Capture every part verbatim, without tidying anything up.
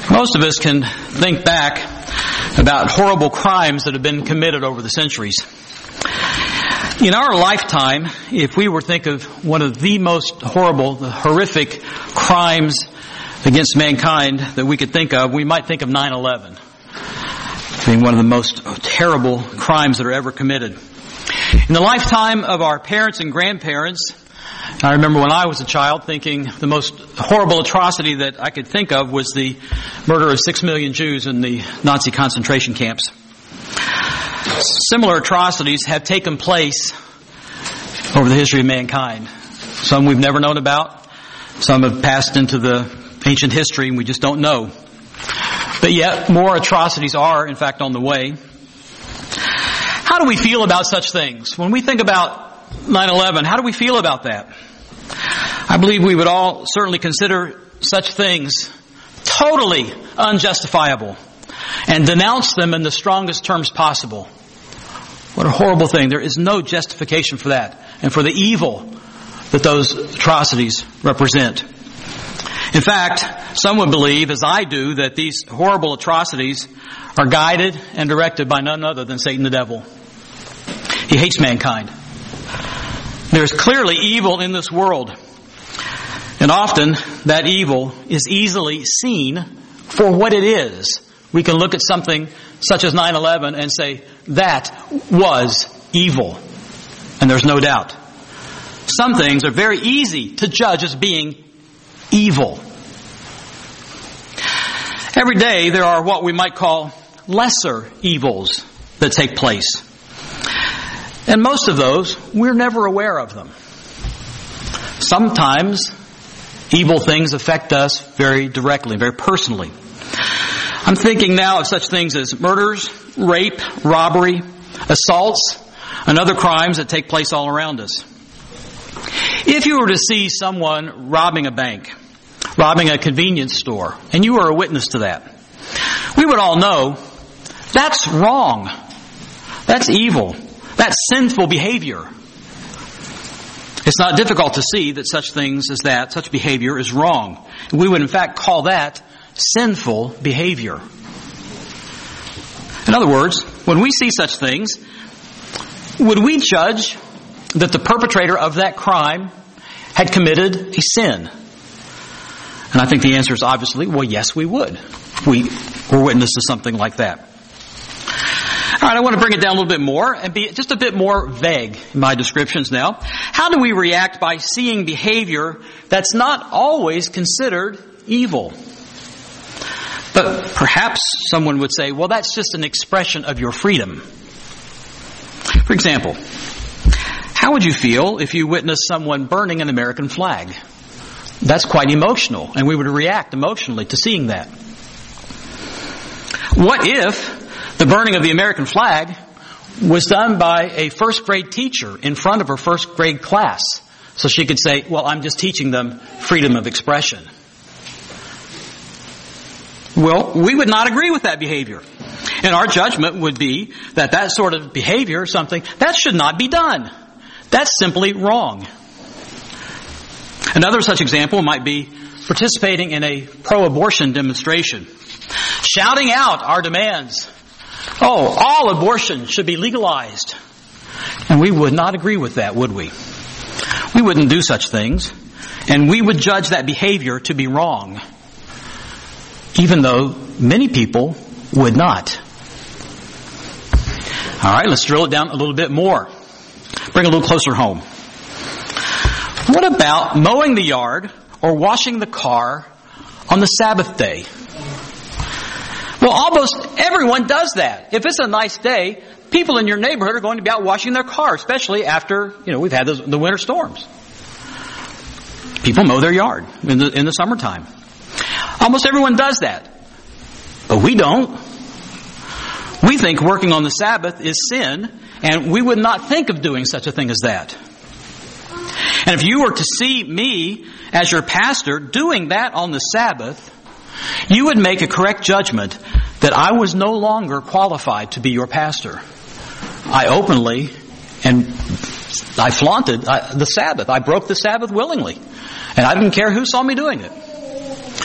Most of us can think back about horrible crimes that have been committed over the centuries. In our lifetime, if we were to think of one of the most horrible, the horrific crimes against mankind that we could think of, we might think of nine eleven being one of the most terrible crimes that are ever committed. In the lifetime of our parents and grandparents, I remember when I was a child thinking the most horrible atrocity that I could think of was the murder of six million Jews in the Nazi concentration camps. Similar atrocities have taken place over the history of mankind. Some we've never known about. Some have passed into the ancient history and we just don't know. But yet more atrocities are, in fact, on the way. How do we feel about such things? When we think about nine eleven, how do we feel about that? I believe we would all certainly consider such things totally unjustifiable and denounce them in the strongest terms possible. What a horrible thing. There is no justification for that and for the evil that those atrocities represent. In fact, some would believe, as I do, that these horrible atrocities are guided and directed by none other than Satan the devil. He hates mankind. There's clearly evil in this world. And often that evil is easily seen for what it is. We can look at something such as nine eleven and say, that was evil. And there's no doubt. Some things are very easy to judge as being evil. Every day there are what we might call lesser evils that take place. And most of those, we're never aware of them. Sometimes evil things affect us very directly, very personally. I'm thinking now of such things as murders, rape, robbery, assaults, and other crimes that take place all around us. If you were to see someone robbing a bank, robbing a convenience store, and you were a witness to that, we would all know that's wrong. That's evil. That's sinful behavior. It's not difficult to see that such things as that, such behavior is wrong. We would in fact call that sinful behavior. In other words, when we see such things, would we judge that the perpetrator of that crime had committed a sin? And I think the answer is obviously, well, yes, we would. We were witness to something like that. All right, I want to bring it down a little bit more and be just a bit more vague in my descriptions now. How do we react by seeing behavior that's not always considered evil? But perhaps someone would say, well, that's just an expression of your freedom. For example, how would you feel if you witnessed someone burning an American flag? That's quite emotional, and we would react emotionally to seeing that. What if the burning of the American flag was done by a first grade teacher in front of her first grade class, so she could say, well, I'm just teaching them freedom of expression? Well, we would not agree with that behavior. And our judgment would be that that sort of behavior or something, that should not be done. That's simply wrong. Another such example might be participating in a pro-abortion demonstration, shouting out our demands. Oh, all abortion should be legalized. And we would not agree with that, would we? We wouldn't do such things. And we would judge that behavior to be wrong, even though many people would not. All right, let's drill it down a little bit more. Bring it a little closer home. What about mowing the yard or washing the car on the Sabbath day? Well, almost everyone does that. If it's a nice day, people in your neighborhood are going to be out washing their car, especially after, you know, we've had the, the winter storms. People mow their yard in the, in the summertime. Almost everyone does that. But we don't. We think working on the Sabbath is sin, and we would not think of doing such a thing as that. And if you were to see me as your pastor doing that on the Sabbath, you would make a correct judgment that I was no longer qualified to be your pastor. I openly and I flaunted the Sabbath. I broke the Sabbath willingly. And I didn't care who saw me doing it.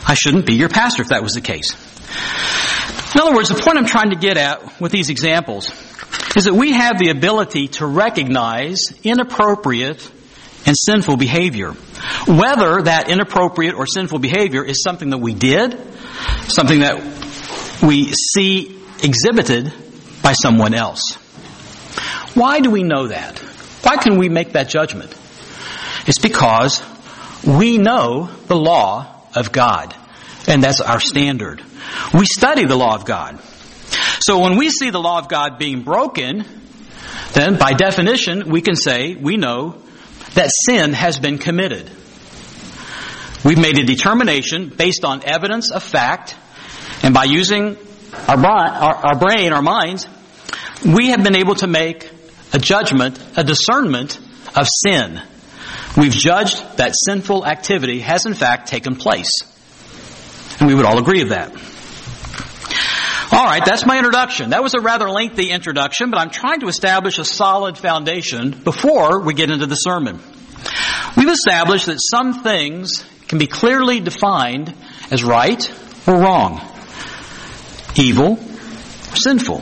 I shouldn't be your pastor if that was the case. In other words, the point I'm trying to get at with these examples is that we have the ability to recognize inappropriate and sinful behavior. Whether that inappropriate or sinful behavior is something that we did, something that we see exhibited by someone else. Why do we know that? Why can we make that judgment? It's because we know the law of God, and that's our standard. We study the law of God. So when we see the law of God being broken, then by definition we can say we know that sin has been committed. We've made a determination based on evidence of fact, and by using our, our, our brain, our minds, we have been able to make a judgment, a discernment of sin. We've judged that sinful activity has in fact taken place. And we would all agree with that. All right, that's my introduction. That was a rather lengthy introduction, but I'm trying to establish a solid foundation before we get into the sermon. We've established that some things can be clearly defined as right or wrong, evil or sinful.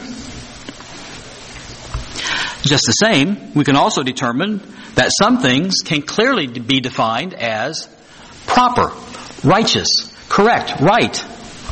Just the same, we can also determine that some things can clearly be defined as proper, righteous, correct, right.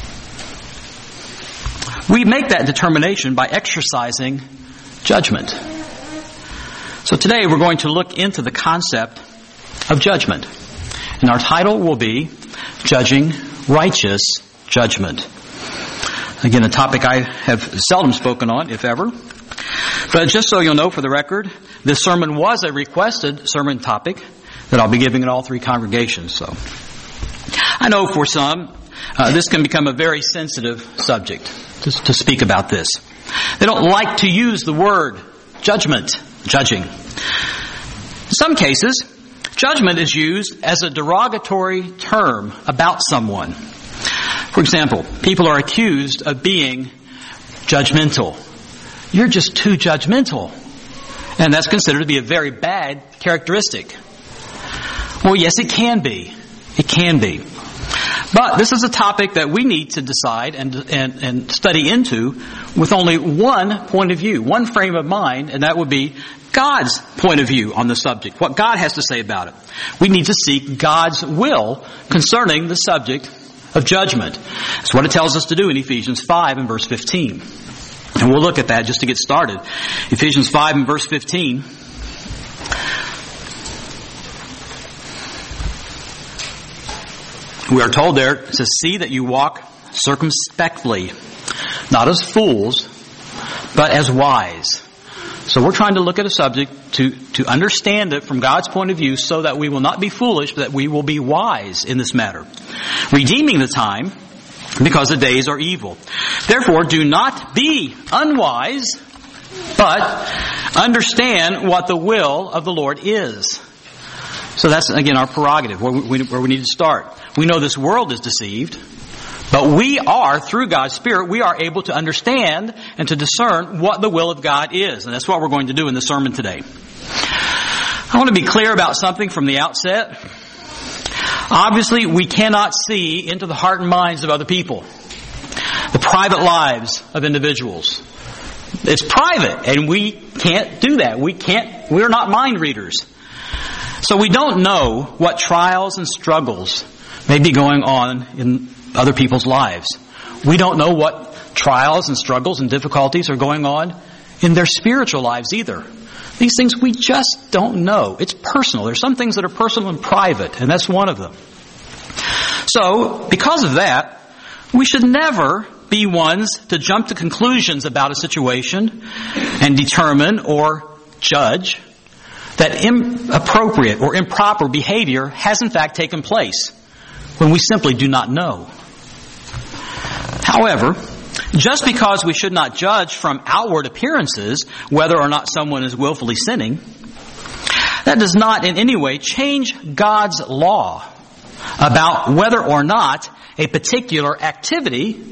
We make that determination by exercising judgment. So today we're going to look into the concept of judgment. And our title will be Judging Righteous Judgment. Again, a topic I have seldom spoken on, if ever. But just so you'll know for the record, this sermon was a requested sermon topic that I'll be giving in all three congregations. So I know for some, uh, this can become a very sensitive subject to, to speak about this. They don't like to use the word judgment, judging. In some cases, judgment is used as a derogatory term about someone. For example, people are accused of being judgmental. You're just too judgmental. And that's considered to be a very bad characteristic. Well, yes, it can be. It can be. But this is a topic that we need to decide and, and, and study into with only one point of view, one frame of mind, and that would be God's point of view on the subject, what God has to say about it. We need to seek God's will concerning the subject of judgment. That's what it tells us to do in Ephesians five and verse fifteen. And we'll look at that just to get started. Ephesians five and verse fifteen. We are told there, it says, see that you walk circumspectly, not as fools, but as wise. So we're trying to look at a subject to, to understand it from God's point of view so that we will not be foolish, but that we will be wise in this matter. Redeeming the time, because the days are evil. Therefore, do not be unwise, but understand what the will of the Lord is. So that's, again, our prerogative, where we, where we need to start. We know this world is deceived, but we are, through God's Spirit, we are able to understand and to discern what the will of God is. And that's what we're going to do in the sermon today. I want to be clear about something from the outset. Obviously, we cannot see into the heart and minds of other people, the private lives of individuals. It's private, and we can't do that. We can't, we're not mind readers. So we don't know what trials and struggles may be going on in other people's lives. We don't know what trials and struggles and difficulties are going on in their spiritual lives either. These things we just don't know. It's personal. There's some things that are personal and private, and that's one of them. So, because of that, we should never be ones to jump to conclusions about a situation and determine or judge that inappropriate or improper behavior has in fact taken place when we simply do not know. However, just because we should not judge from outward appearances whether or not someone is willfully sinning, that does not in any way change God's law about whether or not a particular activity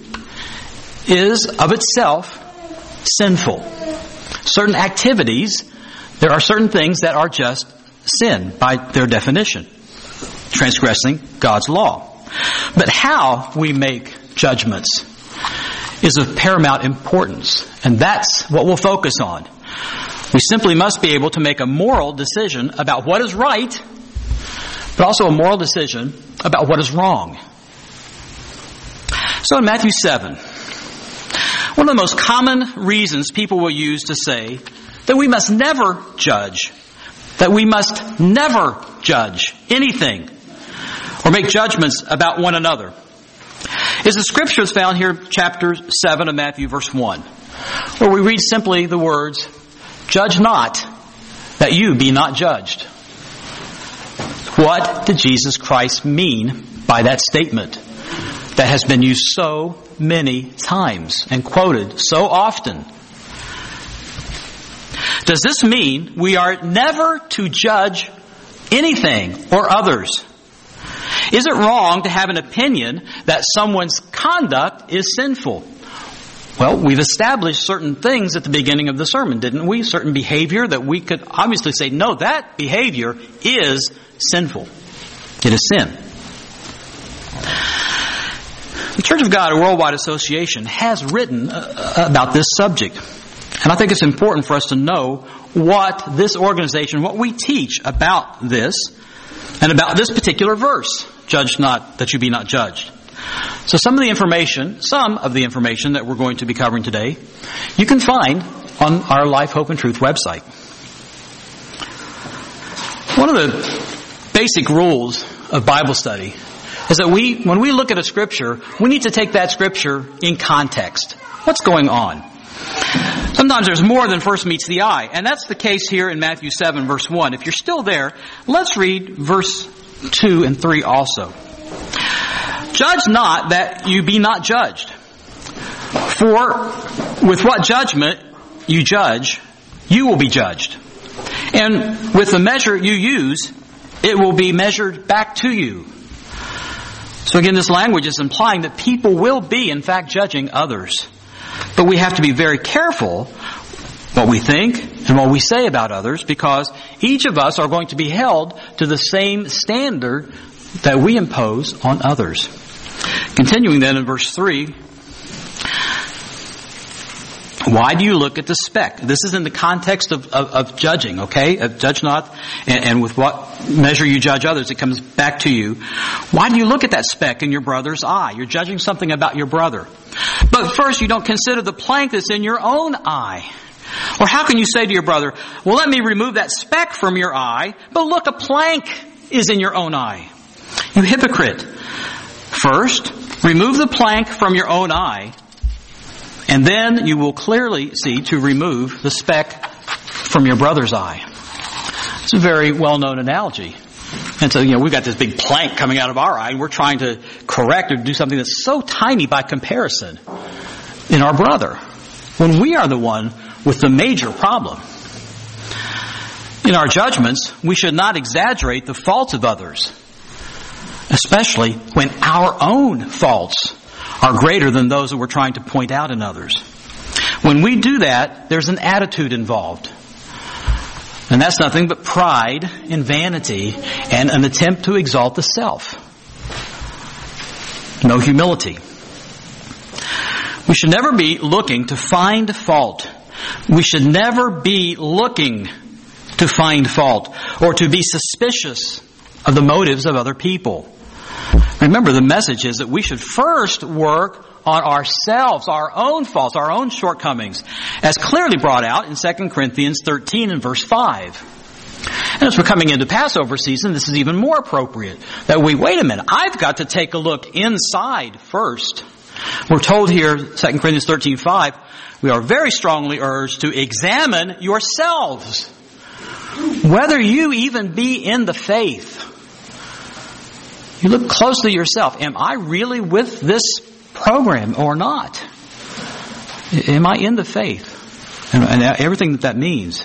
is of itself sinful. Certain activities, there are certain things that are just sin by their definition, transgressing God's law. But how we make judgments is of paramount importance, and that's what we'll focus on. We simply must be able to make a moral decision about what is right, but also a moral decision about what is wrong. So in Matthew seven, one of the most common reasons people will use to say that we must never judge, that we must never judge anything or make judgments about one another, is the scriptures found here, chapter seven of Matthew, verse one, where we read simply the words, "Judge not, that you be not judged." What did Jesus Christ mean by that statement that has been used so many times and quoted so often? Does this mean we are never to judge anything or others? Is it wrong to have an opinion that someone's conduct is sinful? Well, we've established certain things at the beginning of the sermon, didn't we? Certain behavior that we could obviously say, no, that behavior is sinful. It is sin. The Church of God, a worldwide association, has written uh, about this subject. And I think it's important for us to know what this organization, what we teach about this, and about this particular verse, "Judge not, that you be not judged." So some of the information, some of the information that we're going to be covering today, you can find on our Life, Hope, and Truth website. One of the basic rules of Bible study is that we, when we look at a scripture, we need to take that scripture in context. What's going on? Sometimes there's more than first meets the eye, and that's the case here in Matthew seven, verse one. If you're still there, let's read verse two and three also. "Judge not, that you be not judged. For with what judgment you judge, you will be judged. And with the measure you use, it will be measured back to you." So again, this language is implying that people will be, in fact, judging others. But we have to be very careful what we think and what we say about others, because each of us are going to be held to the same standard that we impose on others. Continuing then in verse three, why do you look at the speck? This is in the context of, of, of judging, okay? Of judge not, and, and with what measure you judge others, it comes back to you. Why do you look at that speck in your brother's eye? You're judging something about your brother. But first, you don't consider the plank that's in your own eye. Or how can you say to your brother, well, let me remove that speck from your eye, but look, a plank is in your own eye. You hypocrite. First, remove the plank from your own eye, and then you will clearly see to remove the speck from your brother's eye. It's a very well-known analogy. And so, you know, we've got this big plank coming out of our eye, and we're trying to correct or do something that's so tiny by comparison in our brother, when we are the one with the major problem. In our judgments, we should not exaggerate the faults of others, especially when our own faults are greater than those that we're trying to point out in others. When we do that, there's an attitude involved. And that's nothing but pride and vanity and an attempt to exalt the self. No humility. We should never be looking to find fault. We should never be looking to find fault or to be suspicious of the motives of other people. Remember, the message is that we should first work on ourselves, our own faults, our own shortcomings, as clearly brought out in Second Corinthians thirteen and verse five. And as we're coming into Passover season, this is even more appropriate. That we, wait a minute, I've got to take a look inside first. We're told here, Second Corinthians thirteen five, we are very strongly urged to examine yourselves, whether you even be in the faith. You look closely yourself. Am I really with this program or not? Am I in the faith? And, and everything that that means.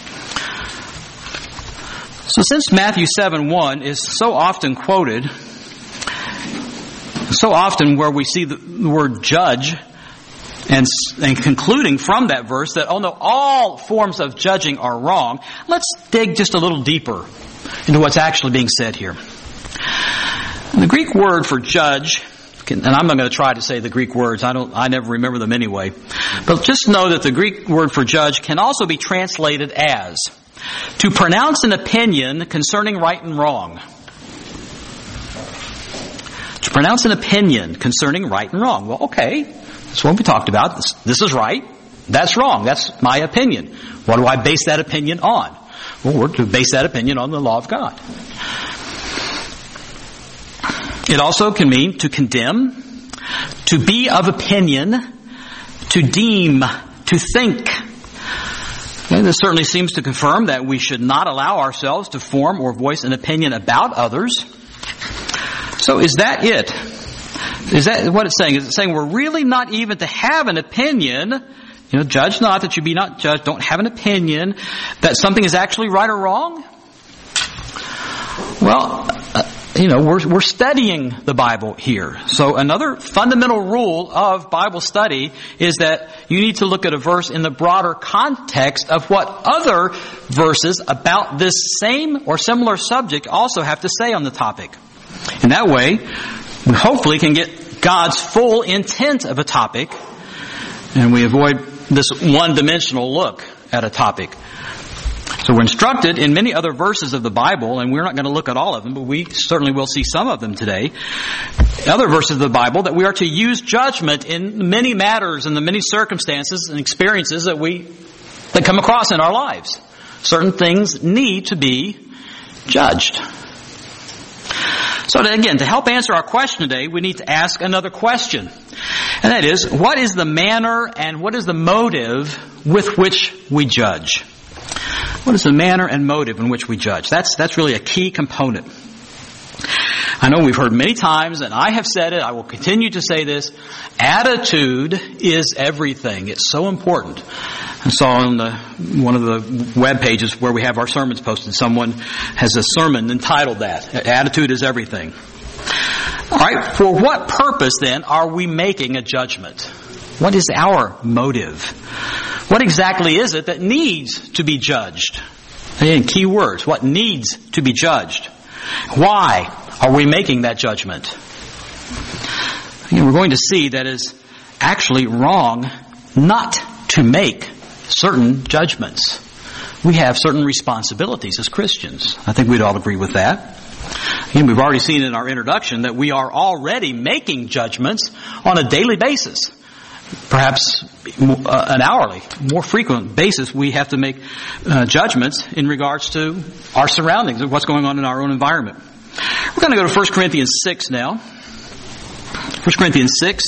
So since Matthew seven one is so often quoted, so often where we see the, the word judge, and, and concluding from that verse that, oh no, all forms of judging are wrong, let's dig just a little deeper into what's actually being said here. The Greek word for judge, and I'm not going to try to say the Greek words. I don't. I never remember them anyway. But just know that the Greek word for judge can also be translated as to pronounce an opinion concerning right and wrong. To pronounce an opinion concerning right and wrong. Well, okay, that's what we talked about. This, this is right. That's wrong. That's my opinion. What do I base that opinion on? Well, we're to base that opinion on the law of God. It also can mean to condemn, to be of opinion, to deem, to think. Okay, this certainly seems to confirm that we should not allow ourselves to form or voice an opinion about others. So is that it? Is that what it's saying? Is it saying we're really not even to have an opinion? You know, judge not that you be not judged. Don't have an opinion that something is actually right or wrong? Well, uh, you know, we're, we're studying the Bible here. So another fundamental rule of Bible study is that you need to look at a verse in the broader context of what other verses about this same or similar subject also have to say on the topic. In that way, we hopefully can get God's full intent of a topic, and we avoid this one-dimensional look at a topic. So we're instructed in many other verses of the Bible, and we're not going to look at all of them, but we certainly will see some of them today. Other verses of the Bible that we are to use judgment in many matters and the many circumstances and experiences that we that come across in our lives. Certain things need to be judged. So to, again, to help answer our question today, we need to ask another question. And that is, what is the manner and what is the motive with which we judge? What is the manner and motive in which we judge? That's, that's really a key component. I know we've heard many times, and I have said it, I will continue to say this, attitude is everything. It's so important. I saw on the, one of the web pages where we have our sermons posted, someone has a sermon entitled that, Attitude is Everything. All right, for what purpose then are we making a judgment? What is our motive? What exactly is it that needs to be judged? Again, key words. What needs to be judged? Why are we making that judgment? Again, we're going to see that it's actually wrong not to make certain judgments. We have certain responsibilities as Christians. I think we'd all agree with that. And we've already seen in our introduction that we are already making judgments on a daily basis. Perhaps uh, an hourly, more frequent basis, we have to make uh, judgments in regards to our surroundings and what's going on in our own environment. We're going to go to First Corinthians six now. First Corinthians six.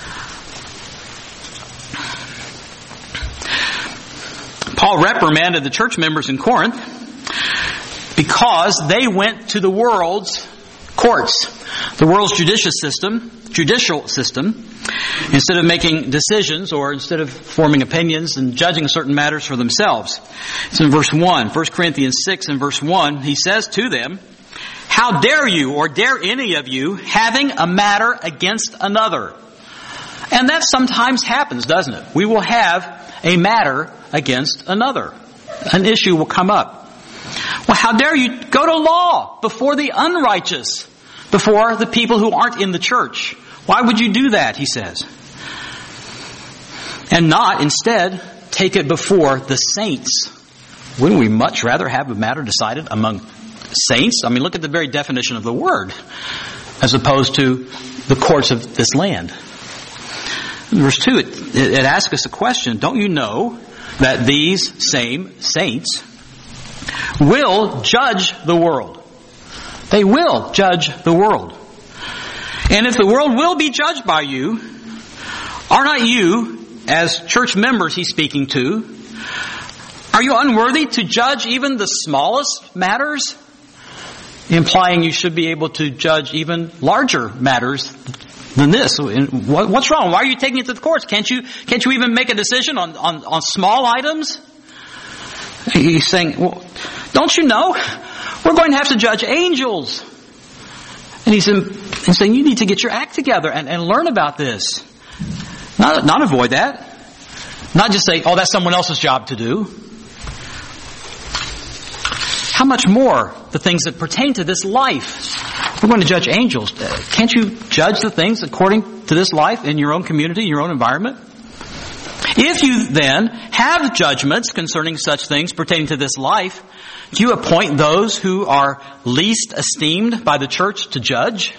Paul reprimanded the church members in Corinth because they went to the world's courts, the world's judicial system, judicial system, instead of making decisions or instead of forming opinions and judging certain matters for themselves. It's in verse one, First Corinthians six and verse one, he says to them, "How dare you, or dare any of you, having a matter against another?" And that sometimes happens, doesn't it? We will have a matter against another. An issue will come up. Well, how dare you go to law before the unrighteous, before the people who aren't in the church? Why would you do that, he says? And not, instead, take it before the saints. Wouldn't we much rather have a matter decided among saints? I mean, look at the very definition of the word, as opposed to the courts of this land. In verse two, it, it asks us a question. Don't you know that these same saints will judge the world? They will judge the world. And if the world will be judged by you, are not you, as church members he's speaking to, are you unworthy to judge even the smallest matters? Implying you should be able to judge even larger matters than this. What's wrong? Why are you taking it to the courts? Can't you, can't you even make a decision on, on, on small items? He's saying, well, don't you know? We're going to have to judge angels. And he's, in, he's saying, you need to get your act together and, and learn about this. Not, not avoid that. Not just say, oh, that's someone else's job to do. How much more the things that pertain to this life? We're going to judge angels. Can't you judge the things according to this life in your own community, your own environment? If you then have judgments concerning such things pertaining to this life, do you appoint those who are least esteemed by the church to judge?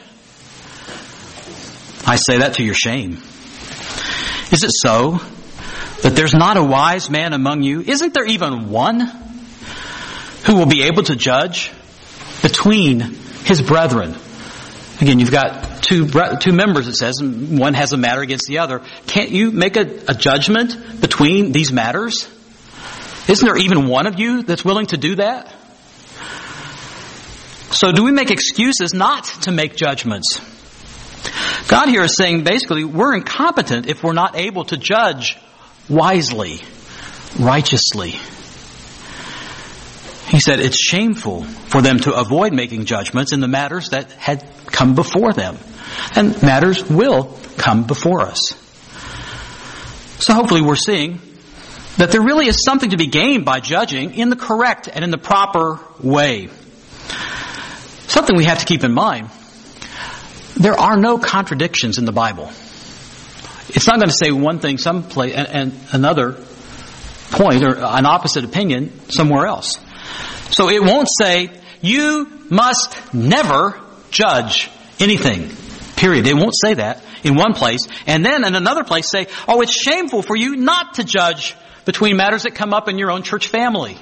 I say that to your shame. Is it so that there's not a wise man among you? Isn't there even one who will be able to judge between his brethren? Again, you've got two two members, it says, and one has a matter against the other. Can't you make a, a judgment between these matters? Isn't there even one of you that's willing to do that? So do we make excuses not to make judgments? God here is saying basically we're incompetent if we're not able to judge wisely, righteously. He said it's shameful for them to avoid making judgments in the matters that had come before them. And matters will come before us. So hopefully we're seeing that there really is something to be gained by judging in the correct and in the proper way. Something we have to keep in mind. There are no contradictions in the Bible. It's not going to say one thing some place and, and another point or an opposite opinion somewhere else. So it won't say, you must never judge anything. Period. It won't say that in one place. And then in another place say, oh, it's shameful for you not to judge between matters that come up in your own church family.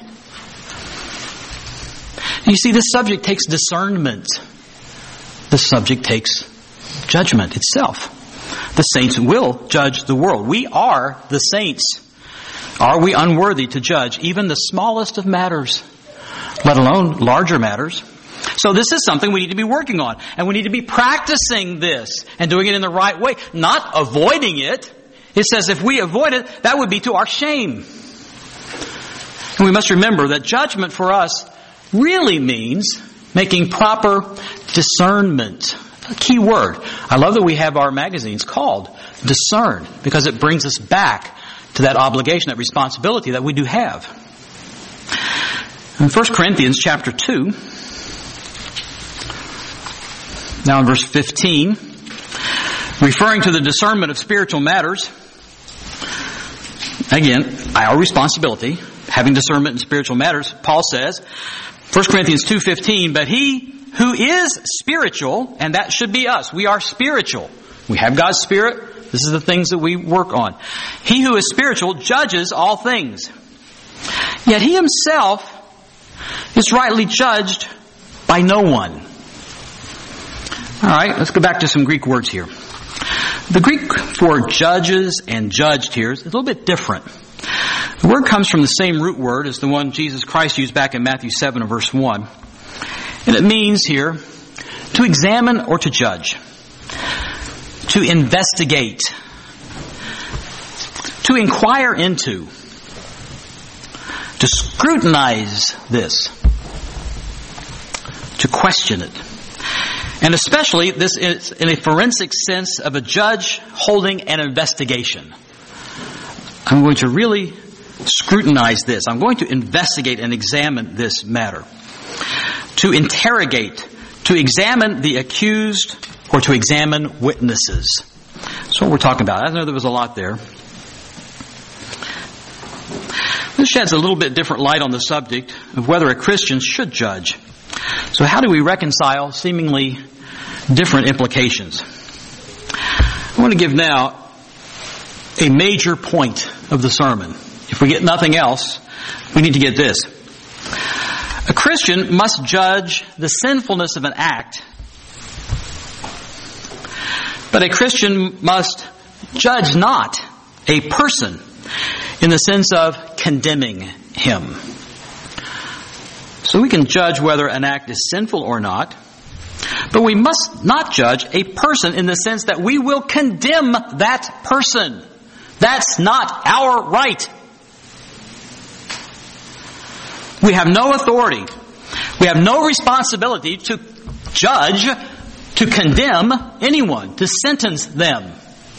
You see, this subject takes discernment. This subject takes judgment itself. The saints will judge the world. We are the saints. Are we unworthy to judge even the smallest of matters, let alone larger matters? So this is something we need to be working on. And we need to be practicing this and doing it in the right way, not avoiding it. It says if we avoid it, that would be to our shame. And we must remember that judgment for us really means making proper discernment. A key word. I love that we have our magazines called Discern, because it brings us back to that obligation, that responsibility that we do have. In First Corinthians chapter two, now in verse fifteen, referring to the discernment of spiritual matters, again, our responsibility, having discernment in spiritual matters, Paul says, First Corinthians two fifteen, but he who is spiritual, and that should be us, we are spiritual. We have God's Spirit. This is the things that we work on. He who is spiritual judges all things. Yet he himself is rightly judged by no one. All right, let's go back to some Greek words here. The Greek for judges and judged here is a little bit different. The word comes from the same root word as the one Jesus Christ used back in Matthew seven and verse one. And it means here to examine or to judge, to investigate, to inquire into, to scrutinize this, to question it. And especially this is in a forensic sense of a judge holding an investigation. I'm going to really scrutinize this. I'm going to investigate and examine this matter. To interrogate, to examine the accused, or to examine witnesses. That's what we're talking about. I know there was a lot there. This sheds a little bit different light on the subject of whether a Christian should judge. So how do we reconcile seemingly different implications? I want to give now a major point of the sermon. If we get nothing else, we need to get this. A Christian must judge the sinfulness of an act, but a Christian must judge not a person in the sense of condemning him. So we can judge whether an act is sinful or not, but we must not judge a person in the sense that we will condemn that person. That's not our right. We have no authority. We have no responsibility to judge, to condemn anyone, to sentence them.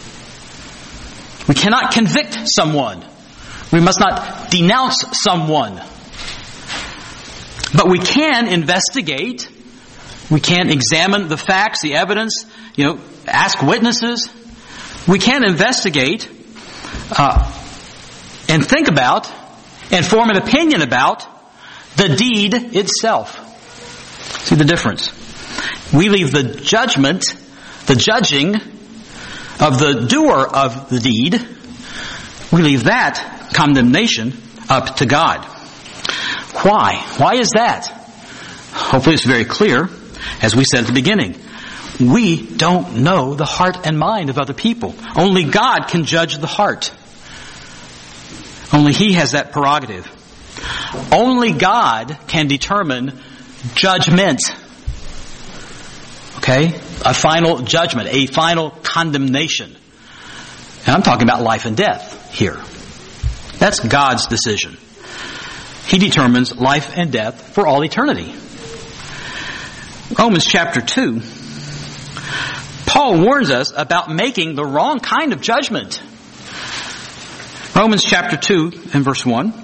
We cannot convict someone. We must not denounce someone. But we can investigate We can't examine the facts, the evidence, you know, ask witnesses. We can't investigate uh, and think about and form an opinion about the deed itself. See the difference? We leave the judgment, the judging of the doer of the deed, we leave that condemnation up to God. Why? Why is that? Hopefully it's very clear, as we said at the beginning. We don't know the heart and mind of other people. Only God can judge the heart. Only He has that prerogative. Only God can determine judgment. Okay? A final judgment, a final condemnation. And I'm talking about life and death here. That's God's decision. He determines life and death for all eternity. Romans chapter two, Paul warns us about making the wrong kind of judgment. Romans chapter two and verse one.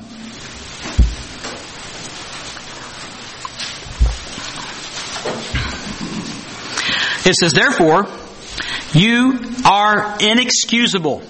It says, therefore, you are inexcusable.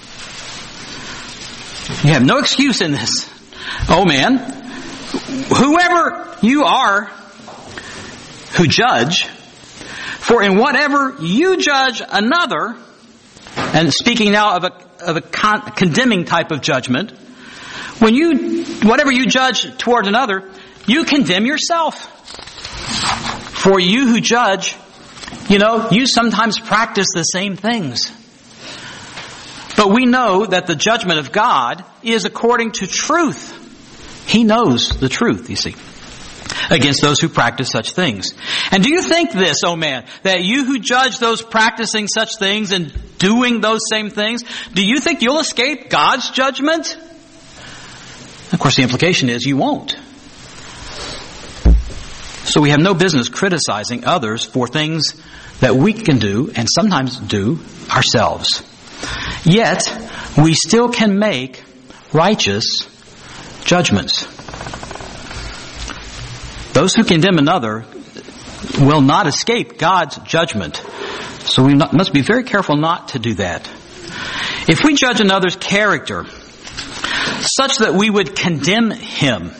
You have no excuse in this. Oh man, whoever you are who judge, for in whatever you judge another, and speaking now of a, of a con- condemning type of judgment, when you, whatever you judge toward another, you condemn yourself. For you who judge, you know, you sometimes practice the same things. But we know that the judgment of God is according to truth. He knows the truth, you see, against those who practice such things. And do you think this, oh man, that you who judge those practicing such things and doing those same things, do you think you'll escape God's judgment? Of course, the implication is you won't. So we have no business criticizing others for things that we can do and sometimes do ourselves. Yet, we still can make righteous judgments. Those who condemn another will not escape God's judgment. So we must be very careful not to do that. If we judge another's character such that we would condemn him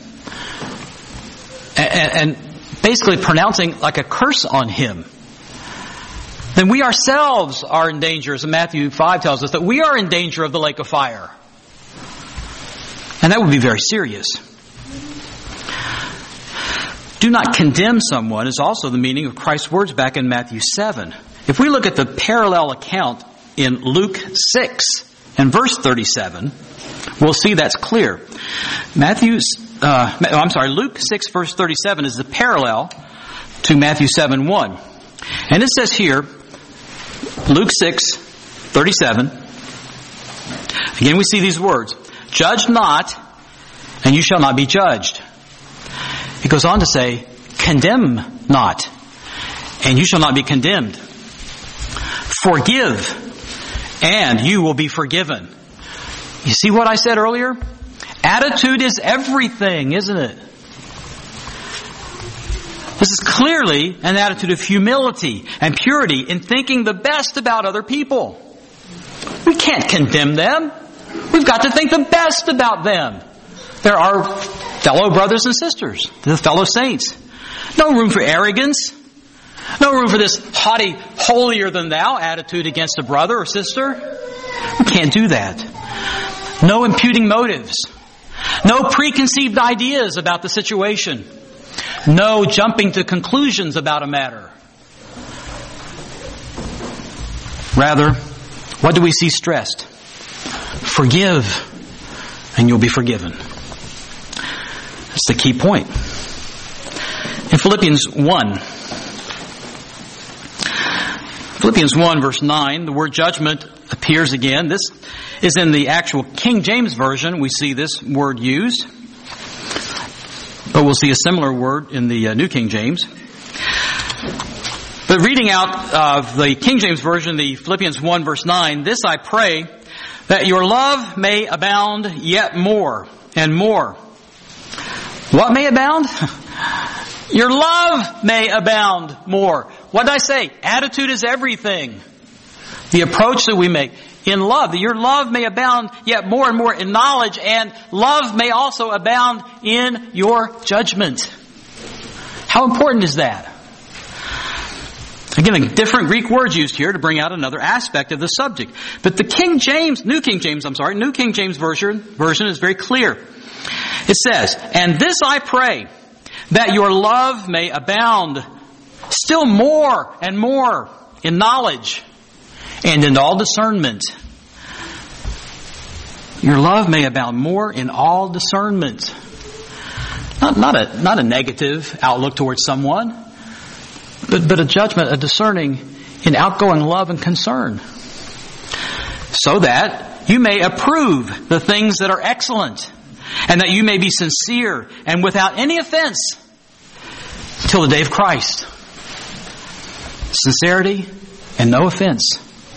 and basically pronouncing like a curse on him, then we ourselves are in danger, as Matthew five tells us, that we are in danger of the lake of fire. And that would be very serious. Do not condemn someone is also the meaning of Christ's words back in Matthew seven. If we look at the parallel account in Luke six and verse thirty-seven, we'll see that's clear. Matthew's, uh, I'm sorry, Luke six verse thirty-seven is the parallel to Matthew seven one. And it says here, Luke six thirty-seven, again we see these words, judge not, and you shall not be judged. He goes on to say, condemn not, and you shall not be condemned. Forgive, and you will be forgiven. You see what I said earlier? Attitude is everything, isn't it? This is clearly an attitude of humility and purity in thinking the best about other people. We can't condemn them. We've got to think the best about them. They're our fellow brothers and sisters, the fellow saints. No room for arrogance. No room for this haughty, holier than thou attitude against a brother or sister. We can't do that. No imputing motives. No preconceived ideas about the situation. No jumping to conclusions about a matter. Rather, what do we see stressed? Forgive, and you'll be forgiven. That's the key point. In Philippians one, Philippians one verse nine, the word judgment appears again. This is in the actual King James Version. We see this word used. But we'll see a similar word in the uh, New King James. But reading out of the King James Version, the Philippians one verse nine, this I pray, that your love may abound yet more and more. What may abound? Your love may abound more. What did I say? Attitude is everything. The approach that we make in love, that your love may abound yet more and more in knowledge, and love may also abound in your judgment. How important is that? Again, different Greek words used here to bring out another aspect of the subject. But the King James, New King James, I'm sorry, New King James Version, version is very clear. It says, "And this I pray, that your love may abound still more and more in knowledge and in all discernment." Your love may abound more in all discernment. Not, not a, not a negative outlook towards someone, but, but a judgment, a discerning in outgoing love and concern. So that you may approve the things that are excellent, and that you may be sincere and without any offense till the day of Christ. Sincerity and no offense.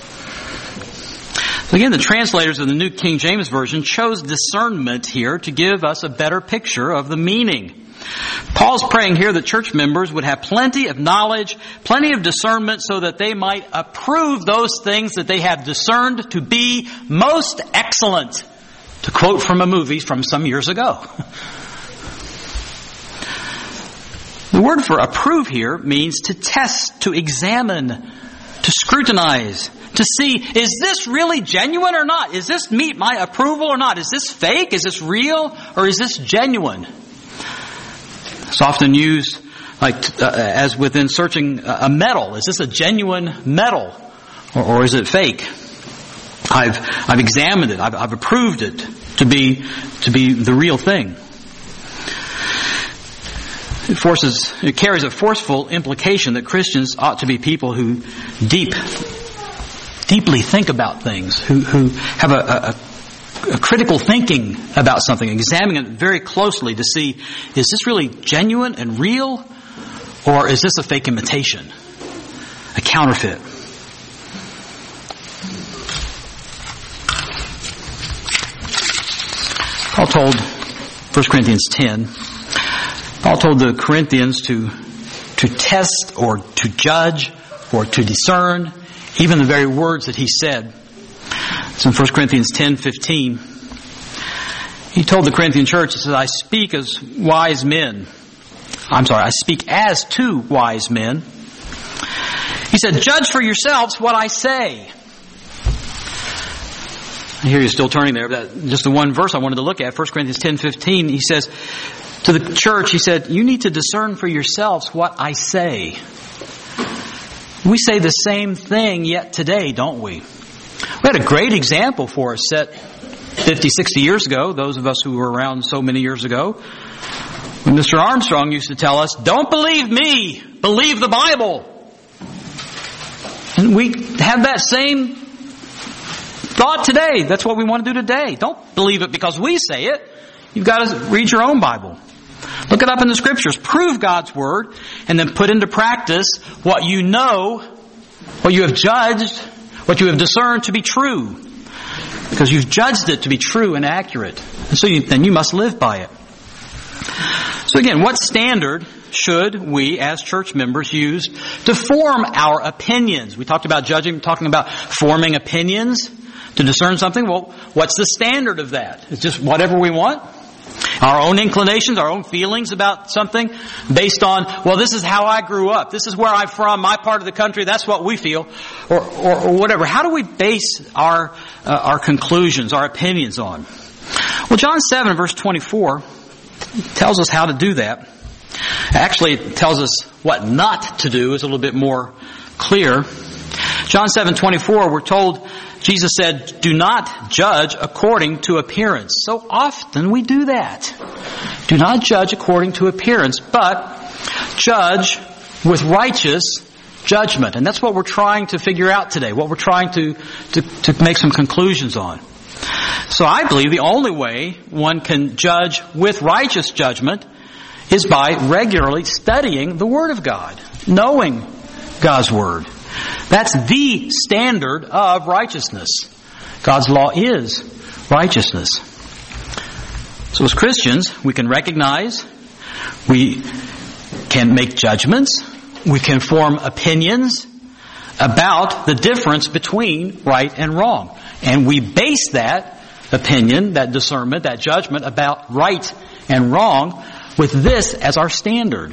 So again, the translators of the New King James Version chose discernment here to give us a better picture of the meaning. Paul's praying here that church members would have plenty of knowledge, plenty of discernment, so that they might approve those things that they have discerned to be most excellent. To quote from a movie from some years ago. The word for approve here means to test, to examine, to scrutinize, to see, is this really genuine or not? Is this meet my approval or not? Is this fake? Is this real? Or is this genuine? It's often used like uh, as within searching a metal. Is this a genuine metal? Or, or is it fake? I've I've examined it. I've, I've approved it to be to be the real thing. It forces it carries a forceful implication that Christians ought to be people who deep deeply think about things, who who have a, a, a critical thinking about something, examining it very closely to see, is this really genuine and real, or is this a fake imitation, a counterfeit? Paul told, First Corinthians ten, Paul told the Corinthians to to test or to judge or to discern even the very words that he said. It's in First Corinthians ten fifteen. He told the Corinthian church, he says, I speak as wise men. I'm sorry, I speak as to wise men. He said, judge for yourselves what I say. I hear you still turning there. But just the one verse I wanted to look at, First Corinthians ten fifteen, he says to the church, he said, you need to discern for yourselves what I say. We say the same thing yet today, don't we? We had a great example for us set fifty, sixty years ago, those of us who were around so many years ago, when Mister Armstrong used to tell us, don't believe me, believe the Bible. And we have that same thought today. That's what we want to do today. Don't believe it because we say it. You've got to read your own Bible. Look it up in the Scriptures. Prove God's Word and then put into practice what you know, what you have judged, what you have discerned to be true. Because you've judged it to be true and accurate. And so you, then you must live by it. So again, what standard should we as church members use to form our opinions? We talked about judging, talking about forming opinions to discern something. Well, what's the standard of that? It's just whatever we want? Our own inclinations, our own feelings about something based on, well, this is how I grew up. This is where I'm from, my part of the country. That's what we feel. Or, or, or whatever. How do we base our, uh, our conclusions, our opinions on? Well, John seven verse twenty-four tells us how to do that. Actually, it tells us what not to do is a little bit more clear. John seven twenty-four, we're told, Jesus said, do not judge according to appearance. So often we do that. Do not judge according to appearance, but judge with righteous judgment. And that's what we're trying to figure out today, what we're trying to, to, to make some conclusions on. So I believe the only way one can judge with righteous judgment is by regularly studying the Word of God, knowing God's Word. That's the standard of righteousness. God's law is righteousness. So as Christians, we can recognize, we can make judgments. We can form opinions about the difference between right and wrong. And we base that opinion, that discernment, that judgment about right and wrong with this as our standard.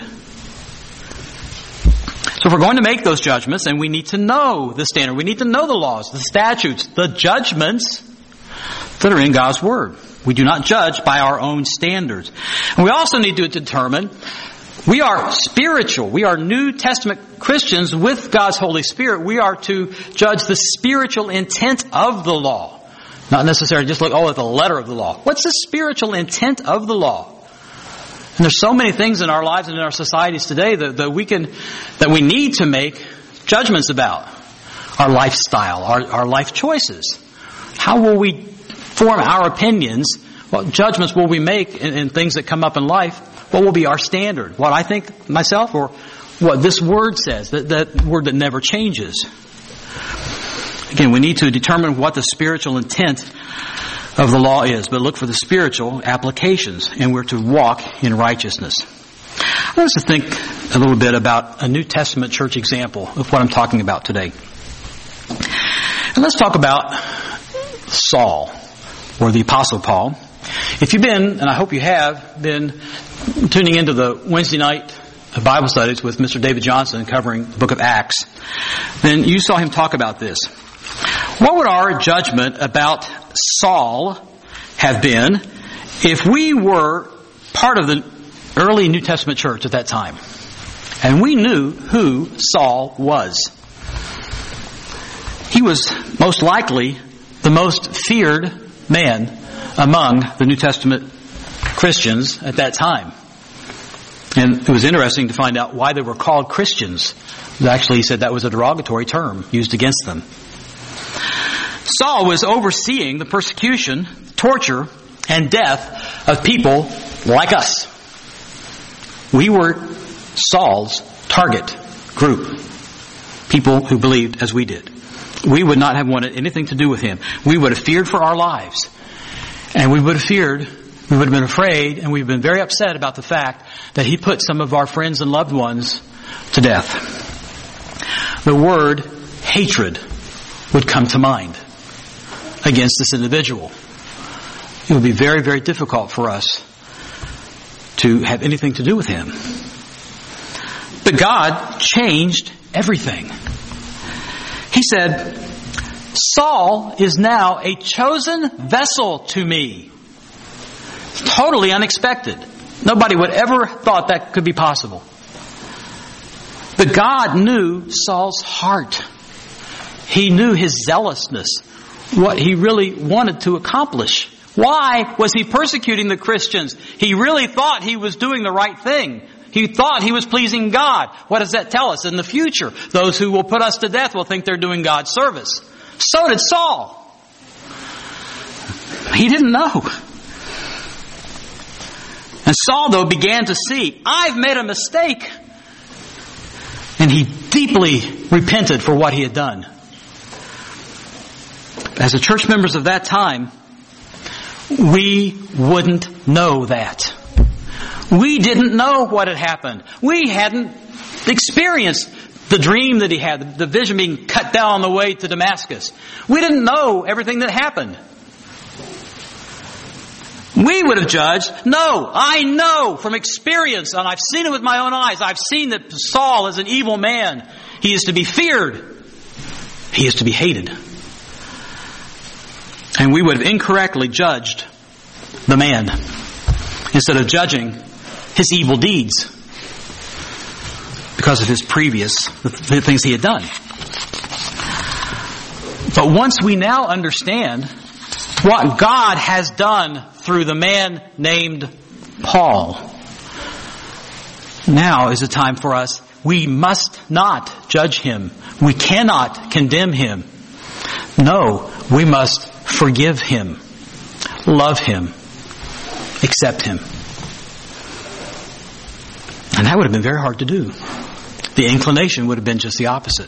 So if we're going to make those judgments, then we need to know the standard. We need to know the laws, the statutes, the judgments that are in God's Word. We do not judge by our own standards. And we also need to determine we are spiritual. We are New Testament Christians with God's Holy Spirit. We are to judge the spiritual intent of the law. Not necessarily just look, oh, at the letter of the law. What's the spiritual intent of the law? And there's so many things in our lives and in our societies today that, that we can, that we need to make judgments about. Our lifestyle, our, our life choices. How will we form our opinions? What judgments will we make in, in things that come up in life? What will be our standard? What I think myself, or what this Word says, that, that Word that never changes. Again, we need to determine what the spiritual intent of the law is, but look for the spiritual applications, and we're to walk in righteousness. I want us to think a little bit about a New Testament church example of what I'm talking about today. And let's talk about Saul, or the Apostle Paul. If you've been, and I hope you have, been tuning into the Wednesday night Bible studies with Mister David Johnson covering the book of Acts, then you saw him talk about this. What would our judgment about Saul have been if we were part of the early New Testament church at that time, and we knew who Saul was? He was most likely the most feared man among the New Testament Christians at that time. And it was interesting to find out why they were called Christians. Actually, he said that was a derogatory term used against them. Saul was overseeing the persecution, torture, and death of people like us. We were Saul's target group. People who believed as we did. We would not have wanted anything to do with him. We would have feared for our lives. And we would have feared, we would have been afraid, and we've been very upset about the fact that he put some of our friends and loved ones to death. The word hatred would come to mind against this individual. It would be very, very difficult for us to have anything to do with him. But God changed everything. He said, Saul is now a chosen vessel to me. Totally unexpected. Nobody would ever thought that could be possible. But God knew Saul's heart. He knew his zealousness, what he really wanted to accomplish. Why was he persecuting the Christians? He really thought he was doing the right thing. He thought he was pleasing God. What does that tell us? In the future, those who will put us to death will think they're doing God's service. So did Saul. He didn't know. And Saul, though, began to see, I've made a mistake. And he deeply repented for what he had done. As the church members of that time, we wouldn't know that. We didn't know what had happened. We hadn't experienced the dream that he had, the vision being cut down on the way to Damascus. We didn't know everything that happened. We would have judged, no, I know from experience, and I've seen it with my own eyes. I've seen that Saul is an evil man. He is to be feared. He is to be hated. And we would have incorrectly judged the man instead of judging his evil deeds because of his previous, the things he had done. But once we now understand what God has done through the man named Paul, now is the time for us. We must not judge him. We cannot condemn him. No, we must forgive him, love him, accept him. And that would have been very hard to do. The inclination would have been just the opposite.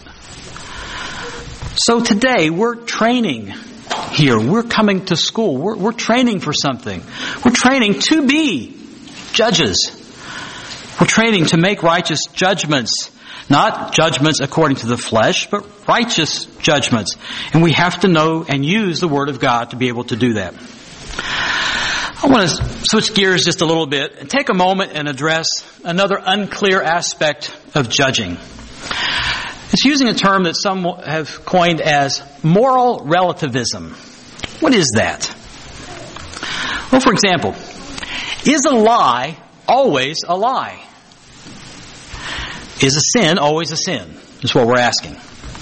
So today we're training here. We're coming to school. We're, we're training for something. We're training to be judges. We're training to make righteous judgments. Not judgments according to the flesh, but righteous judgments. And we have to know and use the Word of God to be able to do that. I want to switch gears just a little bit and take a moment and address another unclear aspect of judging. It's using a term that some have coined as moral relativism. What is that? Well, for example, is a lie always a lie? Is a sin always a sin? Is what we're asking.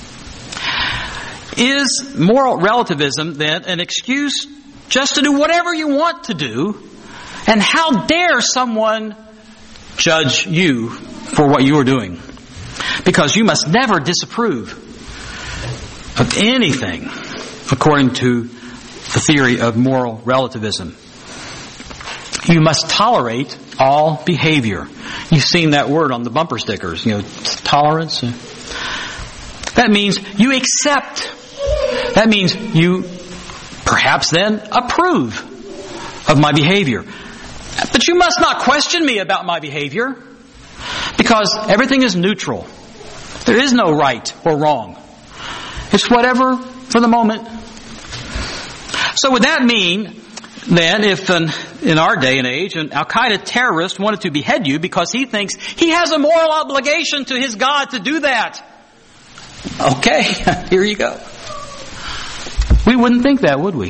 Is moral relativism then an excuse just to do whatever you want to do? And how dare someone judge you for what you are doing? Because you must never disapprove of anything according to the theory of moral relativism. You must tolerate all behavior. You've seen that word on the bumper stickers, you know, tolerance. That means you accept. That means you perhaps then approve of my behavior. But you must not question me about my behavior, because everything is neutral. There is no right or wrong. It's whatever for the moment. So would that mean then, if an, in our day and age, an Al-Qaeda terrorist wanted to behead you because he thinks he has a moral obligation to his God to do that? Okay, here you go. We wouldn't think that, would we?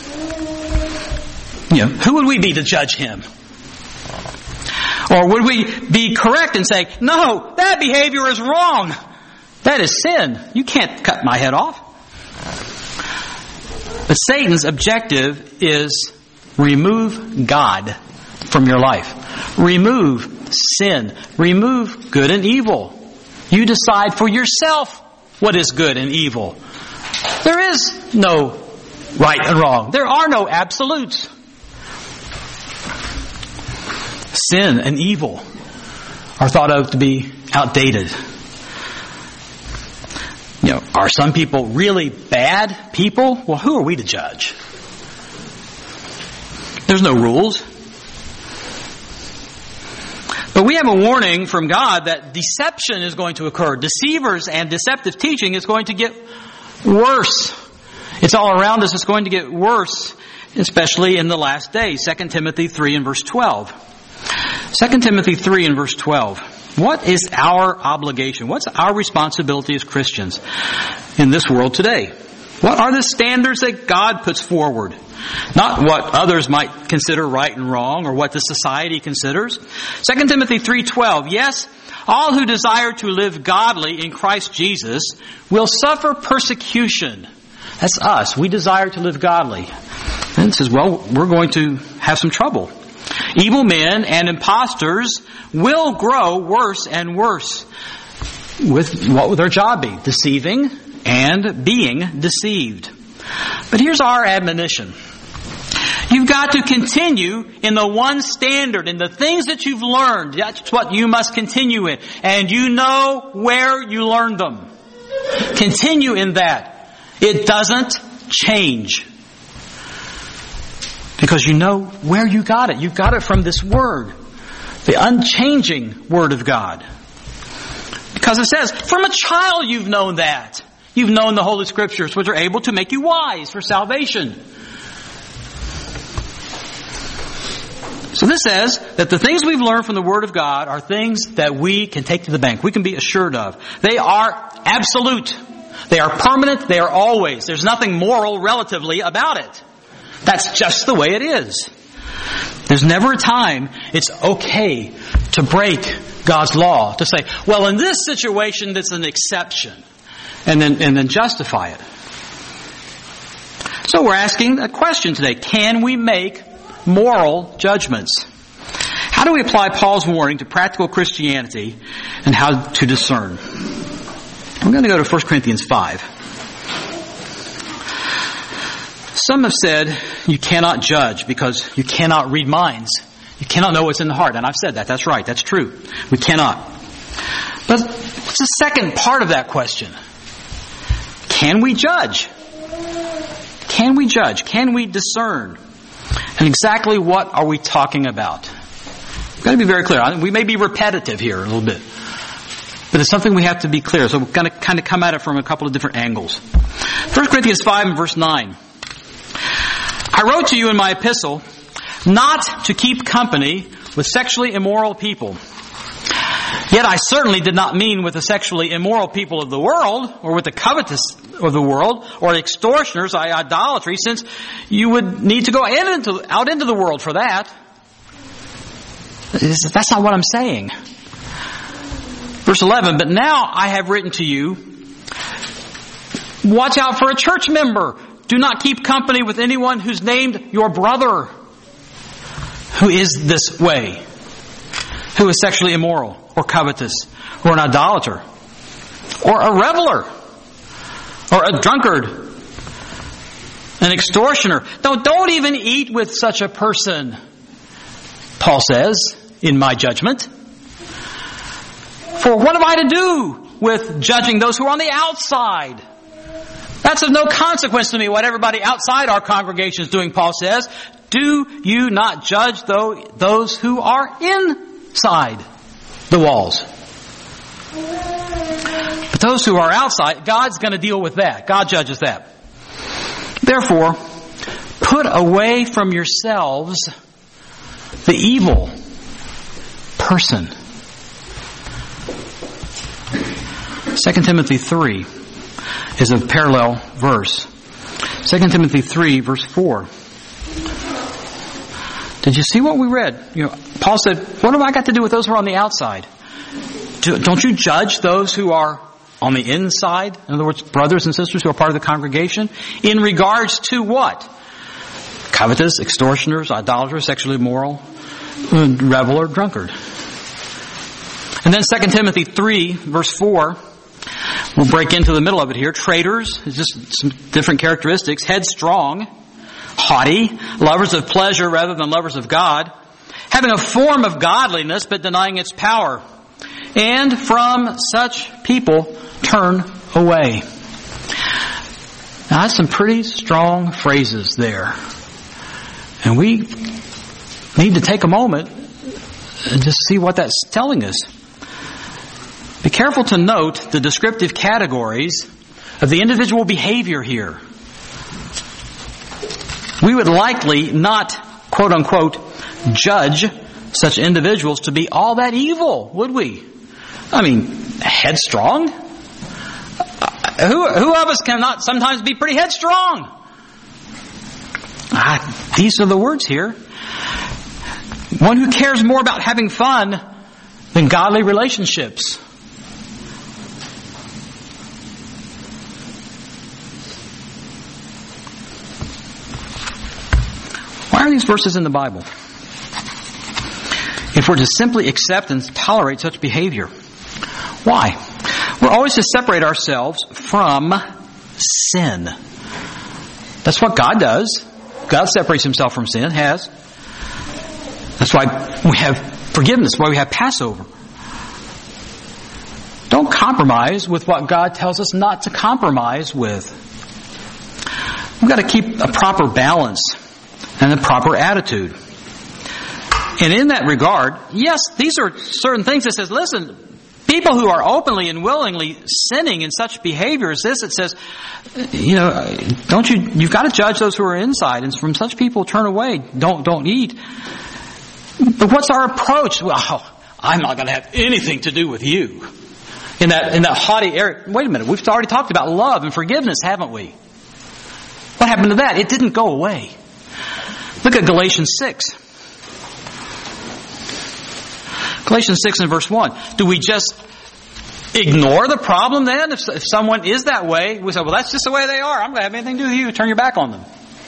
You know, who would we be to judge him? Or would we be correct and say, no, that behavior is wrong. That is sin. You can't cut my head off. But Satan's objective is remove God from your life. Remove sin. Remove good and evil. You decide for yourself what is good and evil. There is no right and wrong. There are no absolutes. Sin and evil are thought of to be outdated. You know, are some people really bad people? Well, who are we to judge? There's no rules. But we have a warning from God that deception is going to occur. Deceivers and deceptive teaching is going to get worse. It's all around us. It's going to get worse, especially in the last days. Second Timothy three and verse twelve. Second Timothy three and verse twelve. What is our obligation? What's our responsibility as Christians in this world today? What are the standards that God puts forward? Not what others might consider right and wrong or what the society considers. Second Timothy three twelve. Yes, all who desire to live godly in Christ Jesus will suffer persecution. That's us. We desire to live godly. And it says, well, we're going to have some trouble. Evil men and impostors will grow worse and worse. With what would their job be? Deceiving and being deceived. But here's our admonition. You've got to continue in the one standard, in the things that you've learned. That's what you must continue in. And you know where you learned them. Continue in that. It doesn't change. Because you know where you got it. You got it from this Word. The unchanging Word of God. Because it says, from a child you've known that. You've known the Holy Scriptures, which are able to make you wise for salvation. So this says that the things we've learned from the Word of God are things that we can take to the bank. We can be assured of. They are absolute. They are permanent. They are always. There's nothing moral relatively about it. That's just the way it is. There's never a time it's okay to break God's law. To say, well, in this situation, that's an exception. And then, and then justify it. So we're asking a question today. Can we make moral judgments? How do we apply Paul's warning to practical Christianity and how to discern? I'm going to go to First Corinthians five. Some have said you cannot judge because you cannot read minds. You cannot know what's in the heart. And I've said that. That's right. That's true. We cannot. But what's the second part of that question? Can we judge? Can we judge? Can we discern? And exactly what are we talking about? We've got to be very clear. We may be repetitive here a little bit, but it's something we have to be clear. So we're going to kind of come at it from a couple of different angles. First Corinthians five and verse nine. I wrote to you in my epistle not to keep company with sexually immoral people. Yet I certainly did not mean with the sexually immoral people of the world, or with the covetous of the world, or the extortioners, idolatry, since you would need to go into, out into the world for that. That's not what I'm saying. Verse eleven, but now I have written to you, watch out for a church member. Do not keep company with anyone who's named your brother, who is this way, who is sexually immoral, or covetous, or an idolater, or a reveler, or a drunkard, an extortioner. Don't, don't even eat with such a person, Paul says, in my judgment. For what am I to do with judging those who are on the outside? That's of no consequence to me what everybody outside our congregation is doing, Paul says. Do you not judge those who are inside the walls? But those who are outside, God's going to deal with that. God judges that. Therefore, put away from yourselves the evil person. Second Timothy three is a parallel verse. Second Timothy three, verse four. Did you see what we read? You know, Paul said, what have I got to do with those who are on the outside? Do, don't you judge those who are on the inside? In other words, brothers and sisters who are part of the congregation? In regards to what? Covetous, extortioners, idolaters, sexually immoral, reveler, drunkard. And then Second Timothy three, verse four, we'll break into the middle of it here. Traitors, just some different characteristics. Headstrong, haughty, lovers of pleasure rather than lovers of God, having a form of godliness but denying its power. And from such people turn away. Now that's some pretty strong phrases there. And we need to take a moment and just see what that's telling us. Be careful to note the descriptive categories of the individual behavior here. We would likely not, quote unquote, judge such individuals to be all that evil, would we? I mean, headstrong? Who, who of us cannot sometimes be pretty headstrong? Ah, these are the words here. One who cares more about having fun than godly relationships. Why are these verses in the Bible? If we're to simply accept and tolerate such behavior. Why? We're always to separate ourselves from sin. That's what God does. God separates Himself from sin, has. That's why we have forgiveness, why we have Passover. Don't compromise with what God tells us not to compromise with. We've got to keep a proper balance and a proper attitude. And in that regard, yes, these are certain things that says, listen, people who are openly and willingly sinning in such behavior as this, it says, you know, don't you, you've got to judge those who are inside, and from such people turn away. Don't, don't eat. But what's our approach? Well, I'm not going to have anything to do with you. In that, in that haughty area. Wait a minute. We've already talked about love and forgiveness, haven't we? What happened to that? It didn't go away. Look at Galatians six. Galatians six and verse one. Do we just ignore the problem then? If, if someone is that way, we say, well, that's just the way they are. I'm going to have anything to do with you. Turn your back on them.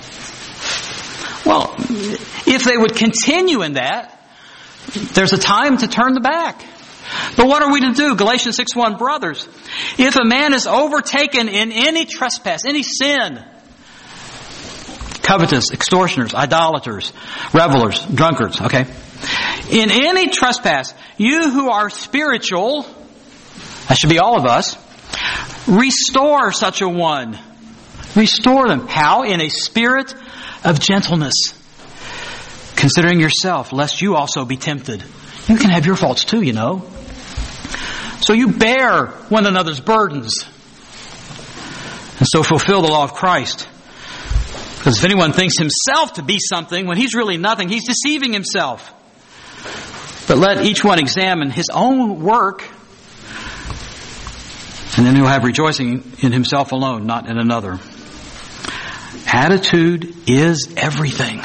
Well, if they would continue in that, there's a time to turn the back. But what are we to do? Galatians six one, brothers, if a man is overtaken in any trespass, any sin, covetous, extortioners, idolaters, revelers, drunkards, okay? In any trespass, you who are spiritual, that should be all of us, restore such a one. Restore them. How? In a spirit of gentleness. considering yourself, lest you also be tempted. You can have your faults too, you know. So you bear one another's burdens, and so fulfill the law of Christ. Because if anyone thinks himself to be something when he's really nothing, he's deceiving himself. But let each one examine his own work, and then he'll have rejoicing in himself alone, not in another. Attitude is everything.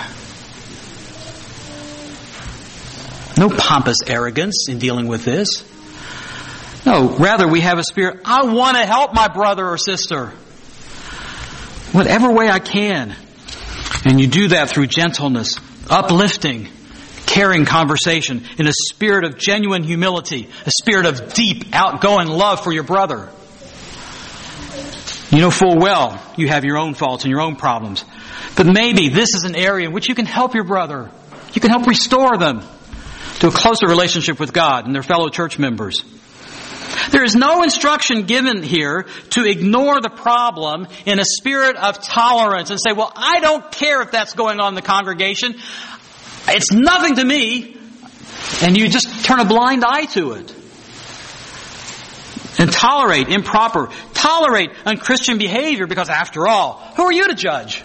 No pompous arrogance in dealing with this. No, rather we have a spirit, I want to help my brother or sister. Whatever way I can. And you do that through gentleness, uplifting, caring conversation, in a spirit of genuine humility, a spirit of deep, outgoing love for your brother. You know full well you have your own faults and your own problems. But maybe this is an area in which you can help your brother. You can help restore them to a closer relationship with God and their fellow church members. There is no instruction given here to ignore the problem in a spirit of tolerance and say, well, I don't care if that's going on in the congregation. It's nothing to me. And you just turn a blind eye to it. And tolerate improper, tolerate unchristian behavior because after all, who are you to judge?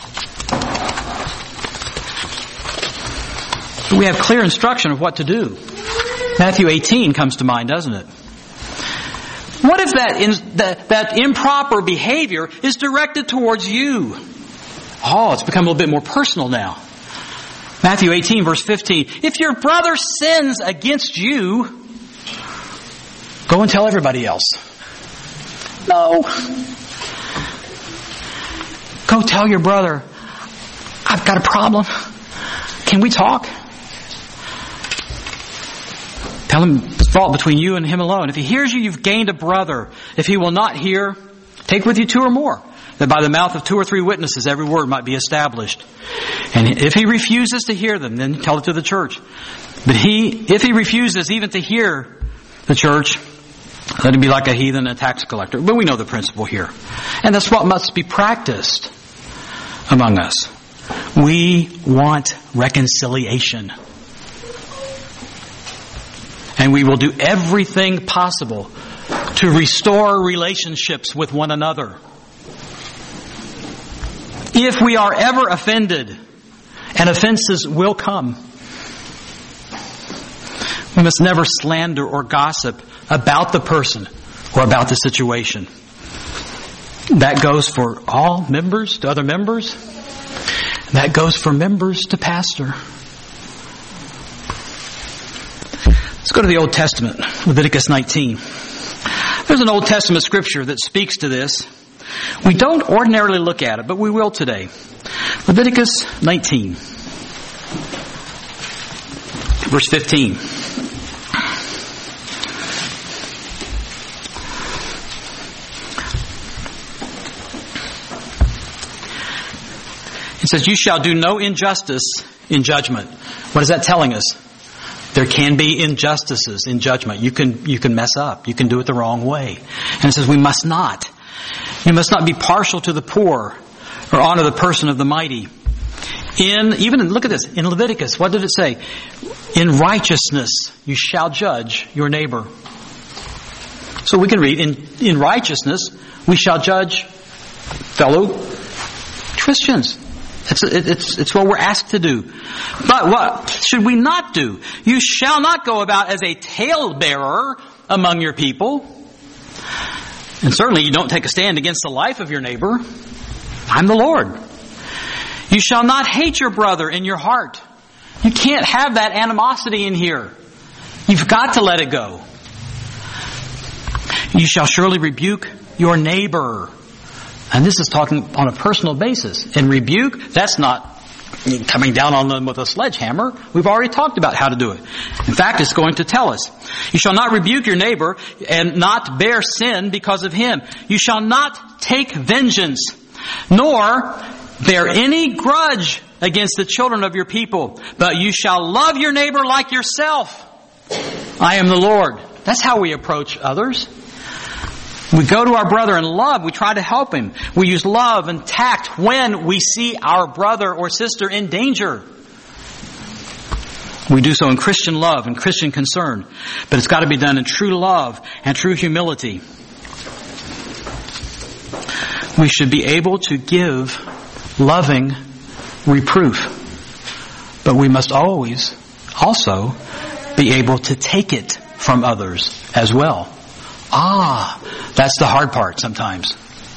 We have clear instruction of what to do. Matthew eighteen comes to mind, doesn't it? What if that, in, that, that improper behavior is directed towards you? Oh, it's become a little bit more personal now. Matthew eighteen, verse fifteen. If your brother sins against you, go and tell everybody else. No. Go tell your brother, I've got a problem. Can we talk? Tell him it's fault between you and him alone. If he hears you, you've gained a brother. If he will not hear, take with you two or more, that by the mouth of two or three witnesses every word might be established. And if he refuses to hear them, then tell it to the church. But he, if he refuses even to hear the church, let him be like a heathen, a tax collector. But we know the principle here. And that's what must be practiced among us. We want reconciliation. And we will do everything possible to restore relationships with one another. If we are ever offended, and offenses will come, we must never slander or gossip about the person or about the situation. That goes for all members to other members. That goes for members to pastor. Let's go to the Old Testament, Leviticus nineteen. There's an Old Testament scripture that speaks to this. We don't ordinarily look at it, but we will today. Leviticus nineteen, verse fifteen. It says, you shall do no injustice in judgment. What is that telling us? There can be injustices in judgment. You can, you can mess up. You can do it the wrong way. And it says we must not. You must not be partial to the poor or honor the person of the mighty. In, even in, look at this, in Leviticus, what did it say? In righteousness you shall judge your neighbor. So we can read, in, in righteousness we shall judge fellow Christians. It's, it's, it's what we're asked to do. But what should we not do? You shall not go about as a talebearer among your people. And certainly you don't take a stand against the life of your neighbor. I'm the Lord. You shall not hate your brother in your heart. You can't have that animosity in here. You've got to let it go. You shall surely rebuke your neighbor. And this is talking on a personal basis. And rebuke, that's not coming down on them with a sledgehammer. We've already talked about how to do it. In fact, it's going to tell us. You shall not rebuke your neighbor and not bear sin because of him. You shall not take vengeance, nor bear any grudge against the children of your people. But you shall love your neighbor like yourself. I am the Lord. That's how we approach others. We go to our brother in love. We try to help him. We use love and tact when we see our brother or sister in danger. We do so in Christian love and Christian concern, but it's got to be done in true love and true humility. We should be able to give loving reproof, but we must always also be able to take it from others as well. Ah, that's the hard part sometimes.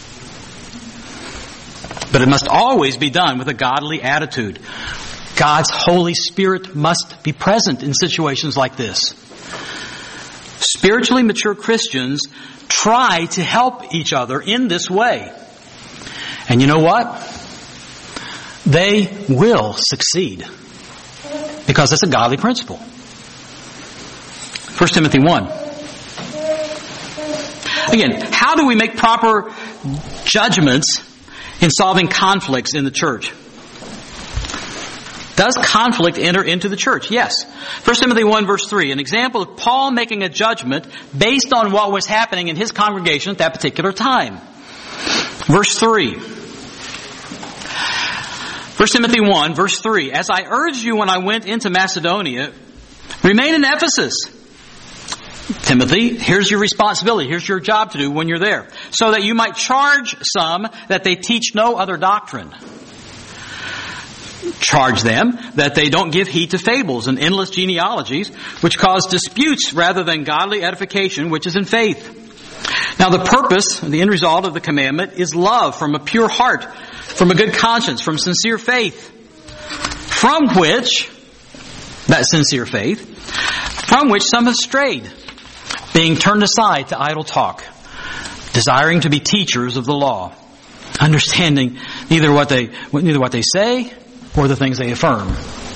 But it must always be done with a godly attitude. God's Holy Spirit must be present in situations like this. Spiritually mature Christians try to help each other in this way. And you know what? They will succeed. Because it's a godly principle. First Timothy one. Again, how do we make proper judgments in solving conflicts in the church? Does conflict enter into the church? Yes. First Timothy one verse three, an example of Paul making a judgment based on what was happening in his congregation at that particular time. Verse three. First Timothy one verse three, as I urged you when I went into Macedonia, remain in Ephesus. Timothy, here's your responsibility. Here's your job to do when you're there. So that you might charge some that they teach no other doctrine. Charge them that they don't give heed to fables and endless genealogies, which cause disputes rather than godly edification, which is in faith. Now the purpose, the end result of the commandment is love from a pure heart, from a good conscience, from sincere faith, from which, that sincere faith, from which some have strayed, being turned aside to idle talk, desiring to be teachers of the law, understanding neither what they neither what they say or the things they affirm.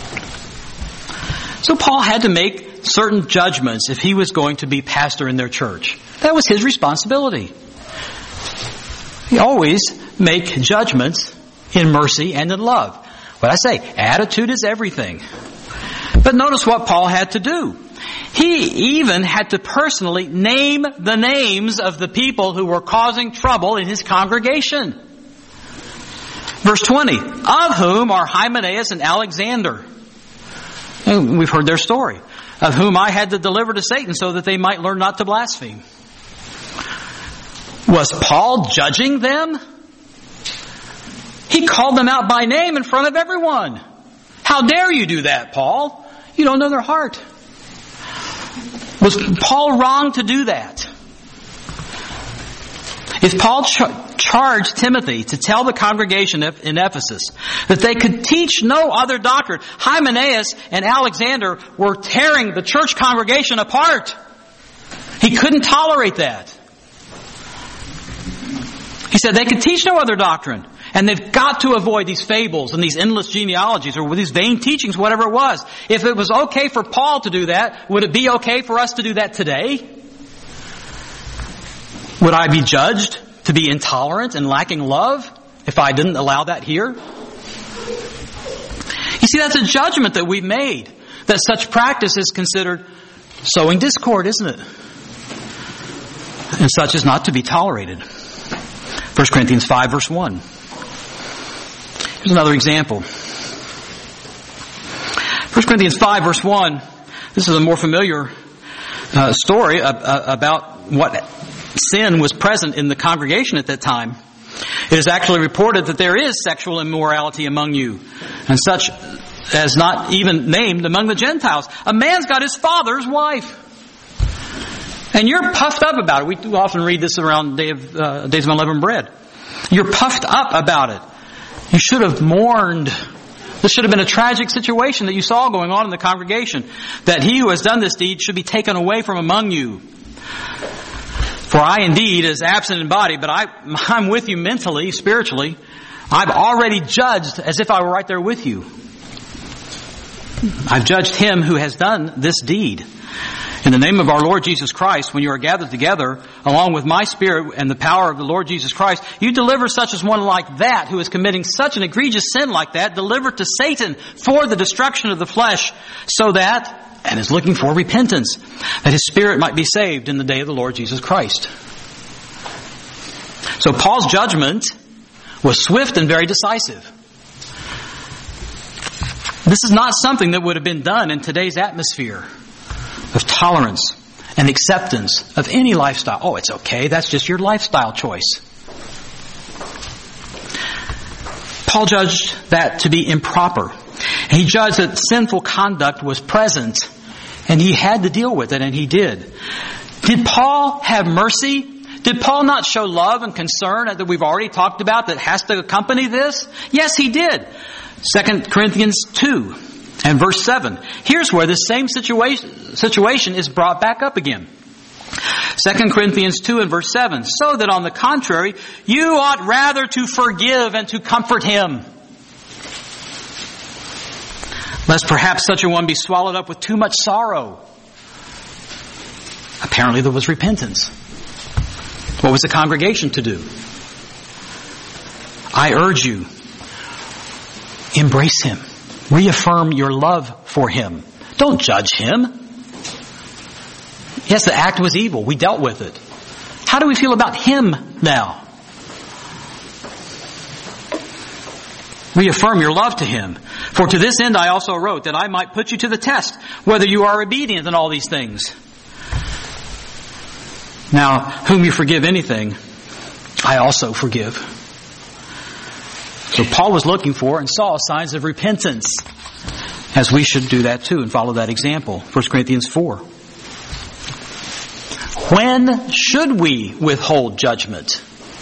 So Paul had to make certain judgments if he was going to be pastor in their church. That was his responsibility. He always make judgments in mercy and in love. What I say, attitude is everything. But notice what Paul had to do. He even had to personally name the names of the people who were causing trouble in his congregation. Verse twenty, of whom are Hymenaeus and Alexander. And we've heard their story. Of whom I had to deliver to Satan so that they might learn not to blaspheme. Was Paul judging them? He called them out by name in front of everyone. How dare you do that, Paul? You don't know their heart. Was Paul wrong to do that? If Paul ch- charged Timothy to tell the congregation in Ephesus that they could teach no other doctrine, Hymenaeus and Alexander were tearing the church congregation apart. He couldn't tolerate that. He said they could teach no other doctrine. And they've got to avoid these fables and these endless genealogies or these vain teachings, whatever it was. If it was okay for Paul to do that, would it be okay for us to do that today? Would I be judged to be intolerant and lacking love if I didn't allow that here? You see, that's a judgment that we've made, that such practice is considered sowing discord, isn't it? And such is not to be tolerated. First Corinthians five verse one. Here's another example. First Corinthians five verse one. This is a more familiar uh, story uh, uh, about what sin was present in the congregation at that time. It is actually reported that there is sexual immorality among you, and such as not even named among the Gentiles. A man's got his father's wife. And you're puffed up about it. We often read this around Day of, uh, Days of Unleavened Bread. You're puffed up about it. You should have mourned. This should have been a tragic situation that you saw going on in the congregation. That he who has done this deed should be taken away from among you. For I indeed is absent in body, but I, I'm with you mentally, spiritually. I've already judged as if I were right there with you. I've judged him who has done this deed. In the name of our Lord Jesus Christ, when you are gathered together, along with my Spirit and the power of the Lord Jesus Christ, you deliver such as one like that, who is committing such an egregious sin like that, deliver to Satan for the destruction of the flesh, so that, and is looking for repentance, that his spirit might be saved in the day of the Lord Jesus Christ. So Paul's judgment was swift and very decisive. This is not something that would have been done in today's atmosphere of tolerance and acceptance of any lifestyle. Oh, it's okay. That's just your lifestyle choice. Paul judged that to be improper. He judged that sinful conduct was present, and he had to deal with it, and he did. Did Paul have mercy? Did Paul not show love and concern that we've already talked about that has to accompany this? Yes, he did. Second Corinthians two and verse seven. Here's where this same situation, situation is brought back up again. Second Corinthians two and verse seven. So that on the contrary, you ought rather to forgive and to comfort him, lest perhaps such a one be swallowed up with too much sorrow. Apparently there was repentance. What was the congregation to do? I urge you, embrace him. Reaffirm your love for him. Don't judge him. Yes, the act was evil. We dealt with it. How do we feel about him now? Reaffirm your love to him. For to this end I also wrote, that I might put you to the test, whether you are obedient in all these things. Now, whom you forgive anything, I also forgive. So Paul was looking for and saw signs of repentance, as we should do that too and follow that example. First Corinthians four. When should we withhold judgment?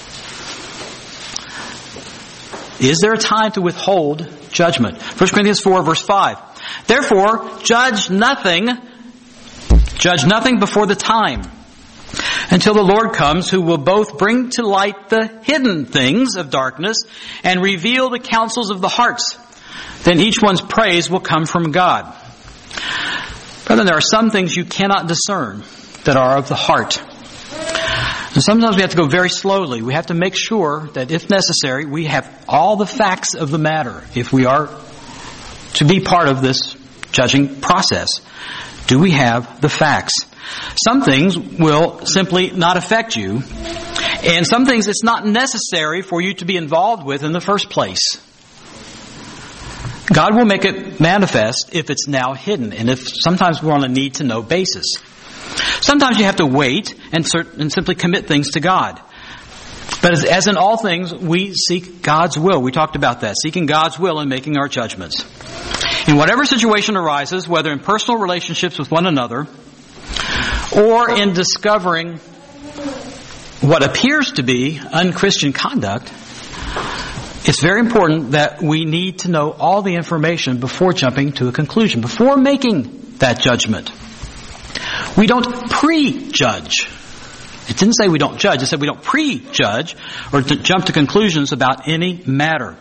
Is there a time to withhold judgment? First Corinthians four verse five. Therefore, judge nothing, judge nothing before the time, until the Lord comes, who will both bring to light the hidden things of darkness and reveal the counsels of the hearts. Then each one's praise will come from God. Brethren, there are some things you cannot discern that are of the heart. And sometimes we have to go very slowly. We have to make sure that if necessary, we have all the facts of the matter if we are to be part of this judging process. Do we have the facts? Some things will simply not affect you, and some things it's not necessary for you to be involved with in the first place. God will make it manifest if it's now hidden, and if sometimes we're on a need-to-know basis. Sometimes you have to wait and, cert- and simply commit things to God. But as, as in all things, we seek God's will. We talked about that, seeking God's will and making our judgments. In whatever situation arises, whether in personal relationships with one another, or in discovering what appears to be unchristian conduct, it's very important that we need to know all the information before jumping to a conclusion, before making that judgment. We don't prejudge. It didn't say we don't judge. It said we don't prejudge or to jump to conclusions about any matter.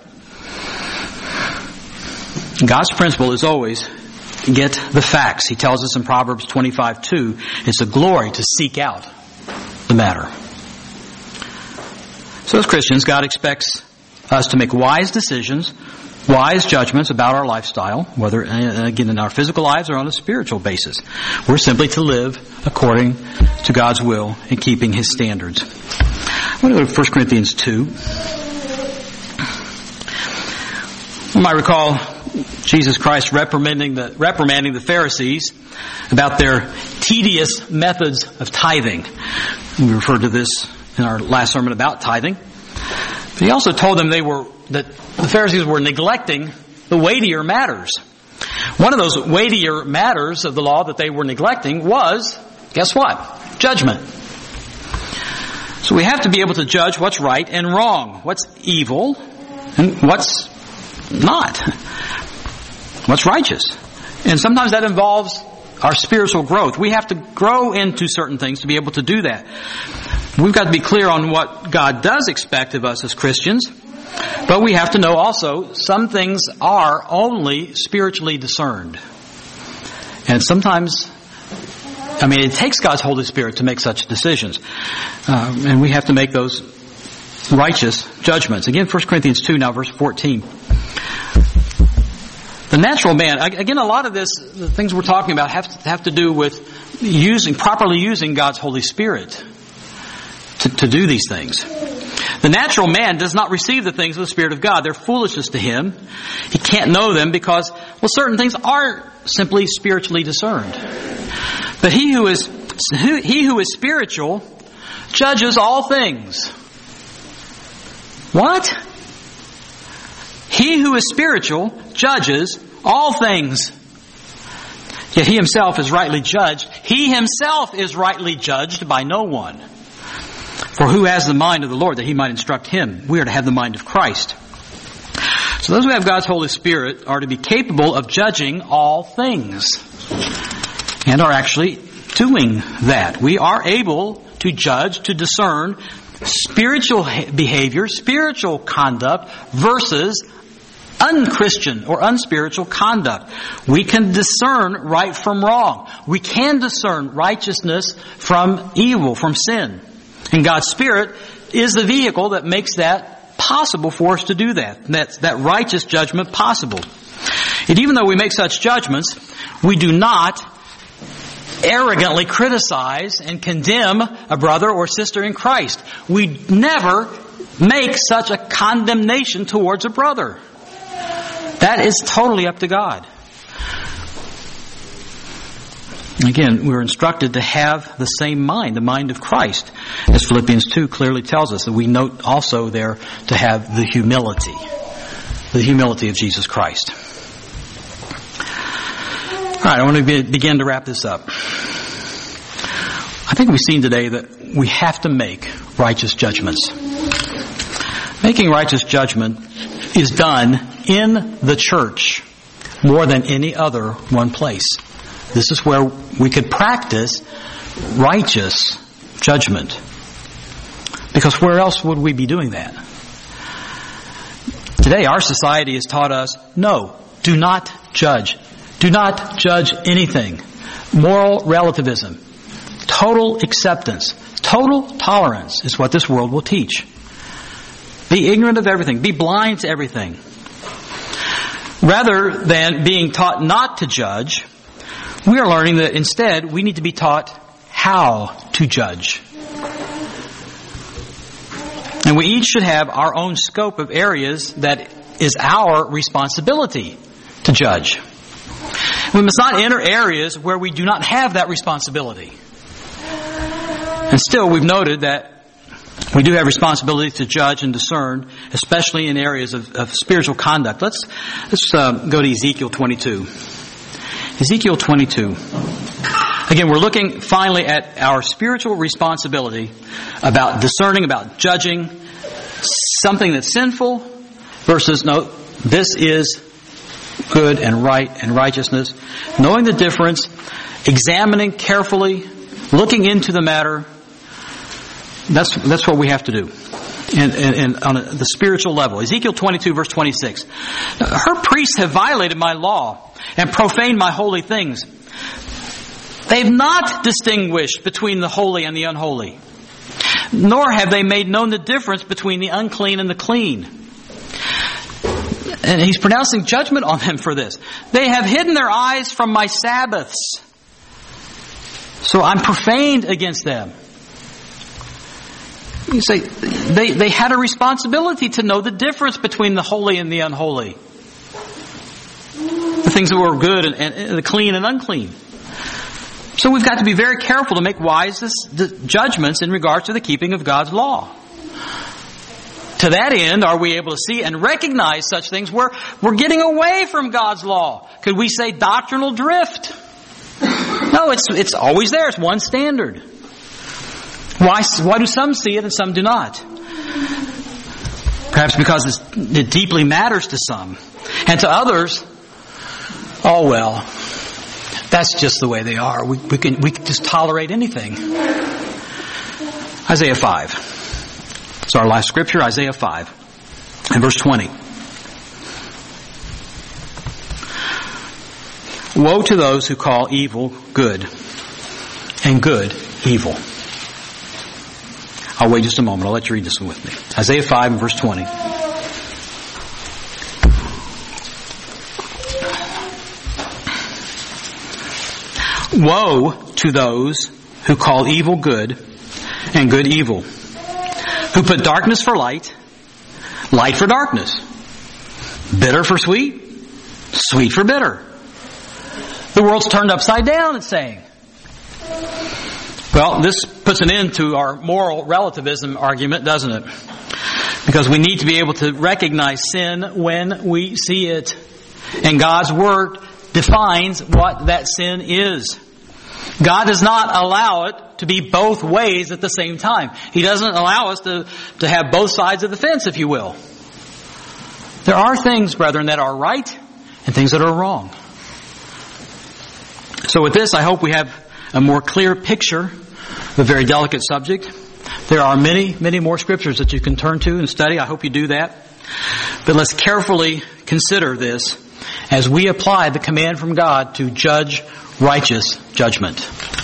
God's principle is always get the facts. He tells us in Proverbs twenty-five two, it's a glory to seek out the matter. So as Christians, God expects us to make wise decisions, wise judgments about our lifestyle, whether, again, in our physical lives or on a spiritual basis. We're simply to live according to God's will and keeping His standards. I'm going to go to First Corinthians two. You might recall Jesus Christ reprimanding the, reprimanding the Pharisees about their tedious methods of tithing. We referred to this in our last sermon about tithing. But He also told them they were that the Pharisees were neglecting the weightier matters. One of those weightier matters of the law that they were neglecting was, guess what? Judgment. So we have to be able to judge what's right and wrong, what's evil and what's not, what's righteous. And sometimes that involves our spiritual growth. We have to grow into certain things to be able to do that. We've got to be clear on what God does expect of us as Christians, but we have to know also some things are only spiritually discerned. And sometimes, I mean, it takes God's Holy Spirit to make such decisions. Uh, and we have to make those righteous judgments. Again, First Corinthians two, now verse fourteen. The natural man, again, a lot of this, the things we're talking about have to, have to do with using, properly using God's Holy Spirit to, to do these things. The The natural man does not receive the things of the Spirit of God. They're foolishness to him. He can't know them because, well, certain things are simply spiritually discerned. But he who is, he who is spiritual judges all things. What? He who is spiritual judges all things. Yet he himself is rightly judged. He himself is rightly judged by no one. For who has the mind of the Lord that he might instruct him? We are to have the mind of Christ. So those who have God's Holy Spirit are to be capable of judging all things. And are actually doing that. We are able to judge, to discern spiritual behavior, spiritual conduct versus unchristian or unspiritual conduct. We can discern right from wrong. We can discern righteousness from evil, from sin. And God's Spirit is the vehicle that makes that possible for us to do that. That, that righteous judgment possible. And even though we make such judgments, we do not arrogantly criticize and condemn a brother or sister in Christ. We never make such a condemnation towards a brother. That is totally up to God. Again, we're instructed to have the same mind, the mind of Christ. As Philippians two clearly tells us, that we note also there to have the humility. The humility of Jesus Christ. Alright, I want to be, begin to wrap this up. I think we've seen today that we have to make righteous judgments. Making righteous judgment is done in the church more than any other one place. This is where we could practice righteous judgment. Because where else would we be doing that? Today our society has taught us, no, do not judge. Do not judge anything. Moral relativism. Total acceptance. Total tolerance is what this world will teach. Be ignorant of everything. Be blind to everything. Rather than being taught not to judge, we are learning that instead we need to be taught how to judge. And we each should have our own scope of areas that is our responsibility to judge. We must not enter areas where we do not have that responsibility. And still, we've noted that we do have responsibility to judge and discern, especially in areas of, of spiritual conduct. Let's let's uh, go to Ezekiel twenty-two. Ezekiel twenty-two. Again, we're looking finally at our spiritual responsibility about discerning, about judging something that's sinful versus, no, this is good and right and righteousness. Knowing the difference, examining carefully, looking into the matter. That's that's what we have to do. And, and, and on a, the spiritual level. Ezekiel twenty-two verse twenty-six. Her priests have violated my law and profaned my holy things. They've not distinguished between the holy and the unholy. Nor have they made known the difference between the unclean and the clean. And he's pronouncing judgment on them for this. They have hidden their eyes from my Sabbaths. So I'm profaned against them. You say, they, they had a responsibility to know the difference between the holy and the unholy. The things that were good and, and, and the clean and unclean. So we've got to be very careful to make wise judgments in regards to the keeping of God's law. To that end, are we able to see and recognize such things where we're getting away from God's law? Could we say doctrinal drift? No, it's it's always there. It's one standard. Why, why do some see it and some do not? Perhaps because it's, it deeply matters to some. And to others, oh well, that's just the way they are. We, we can we can just tolerate anything. Isaiah five. It's our last scripture, Isaiah five. And verse twenty. Woe to those who call evil good and good evil. I'll wait just a moment. I'll let you read this one with me. Isaiah five and verse twenty. Woe to those who call evil good and good evil. who put darkness for light, light for darkness, bitter for sweet, sweet for bitter. The world's turned upside down, it's saying. Well, this puts an end to our moral relativism argument, doesn't it? Because we need to be able to recognize sin when we see it. And God's Word defines what that sin is. God does not allow it to be both ways at the same time. He doesn't allow us to, to have both sides of the fence, if you will. There are things, brethren, that are right and things that are wrong. So with this, I hope we have a more clear picture of a very delicate subject. There are many, many more scriptures that you can turn to and study. I hope you do that. But let's carefully consider this as we apply the command from God to judge righteous judgment.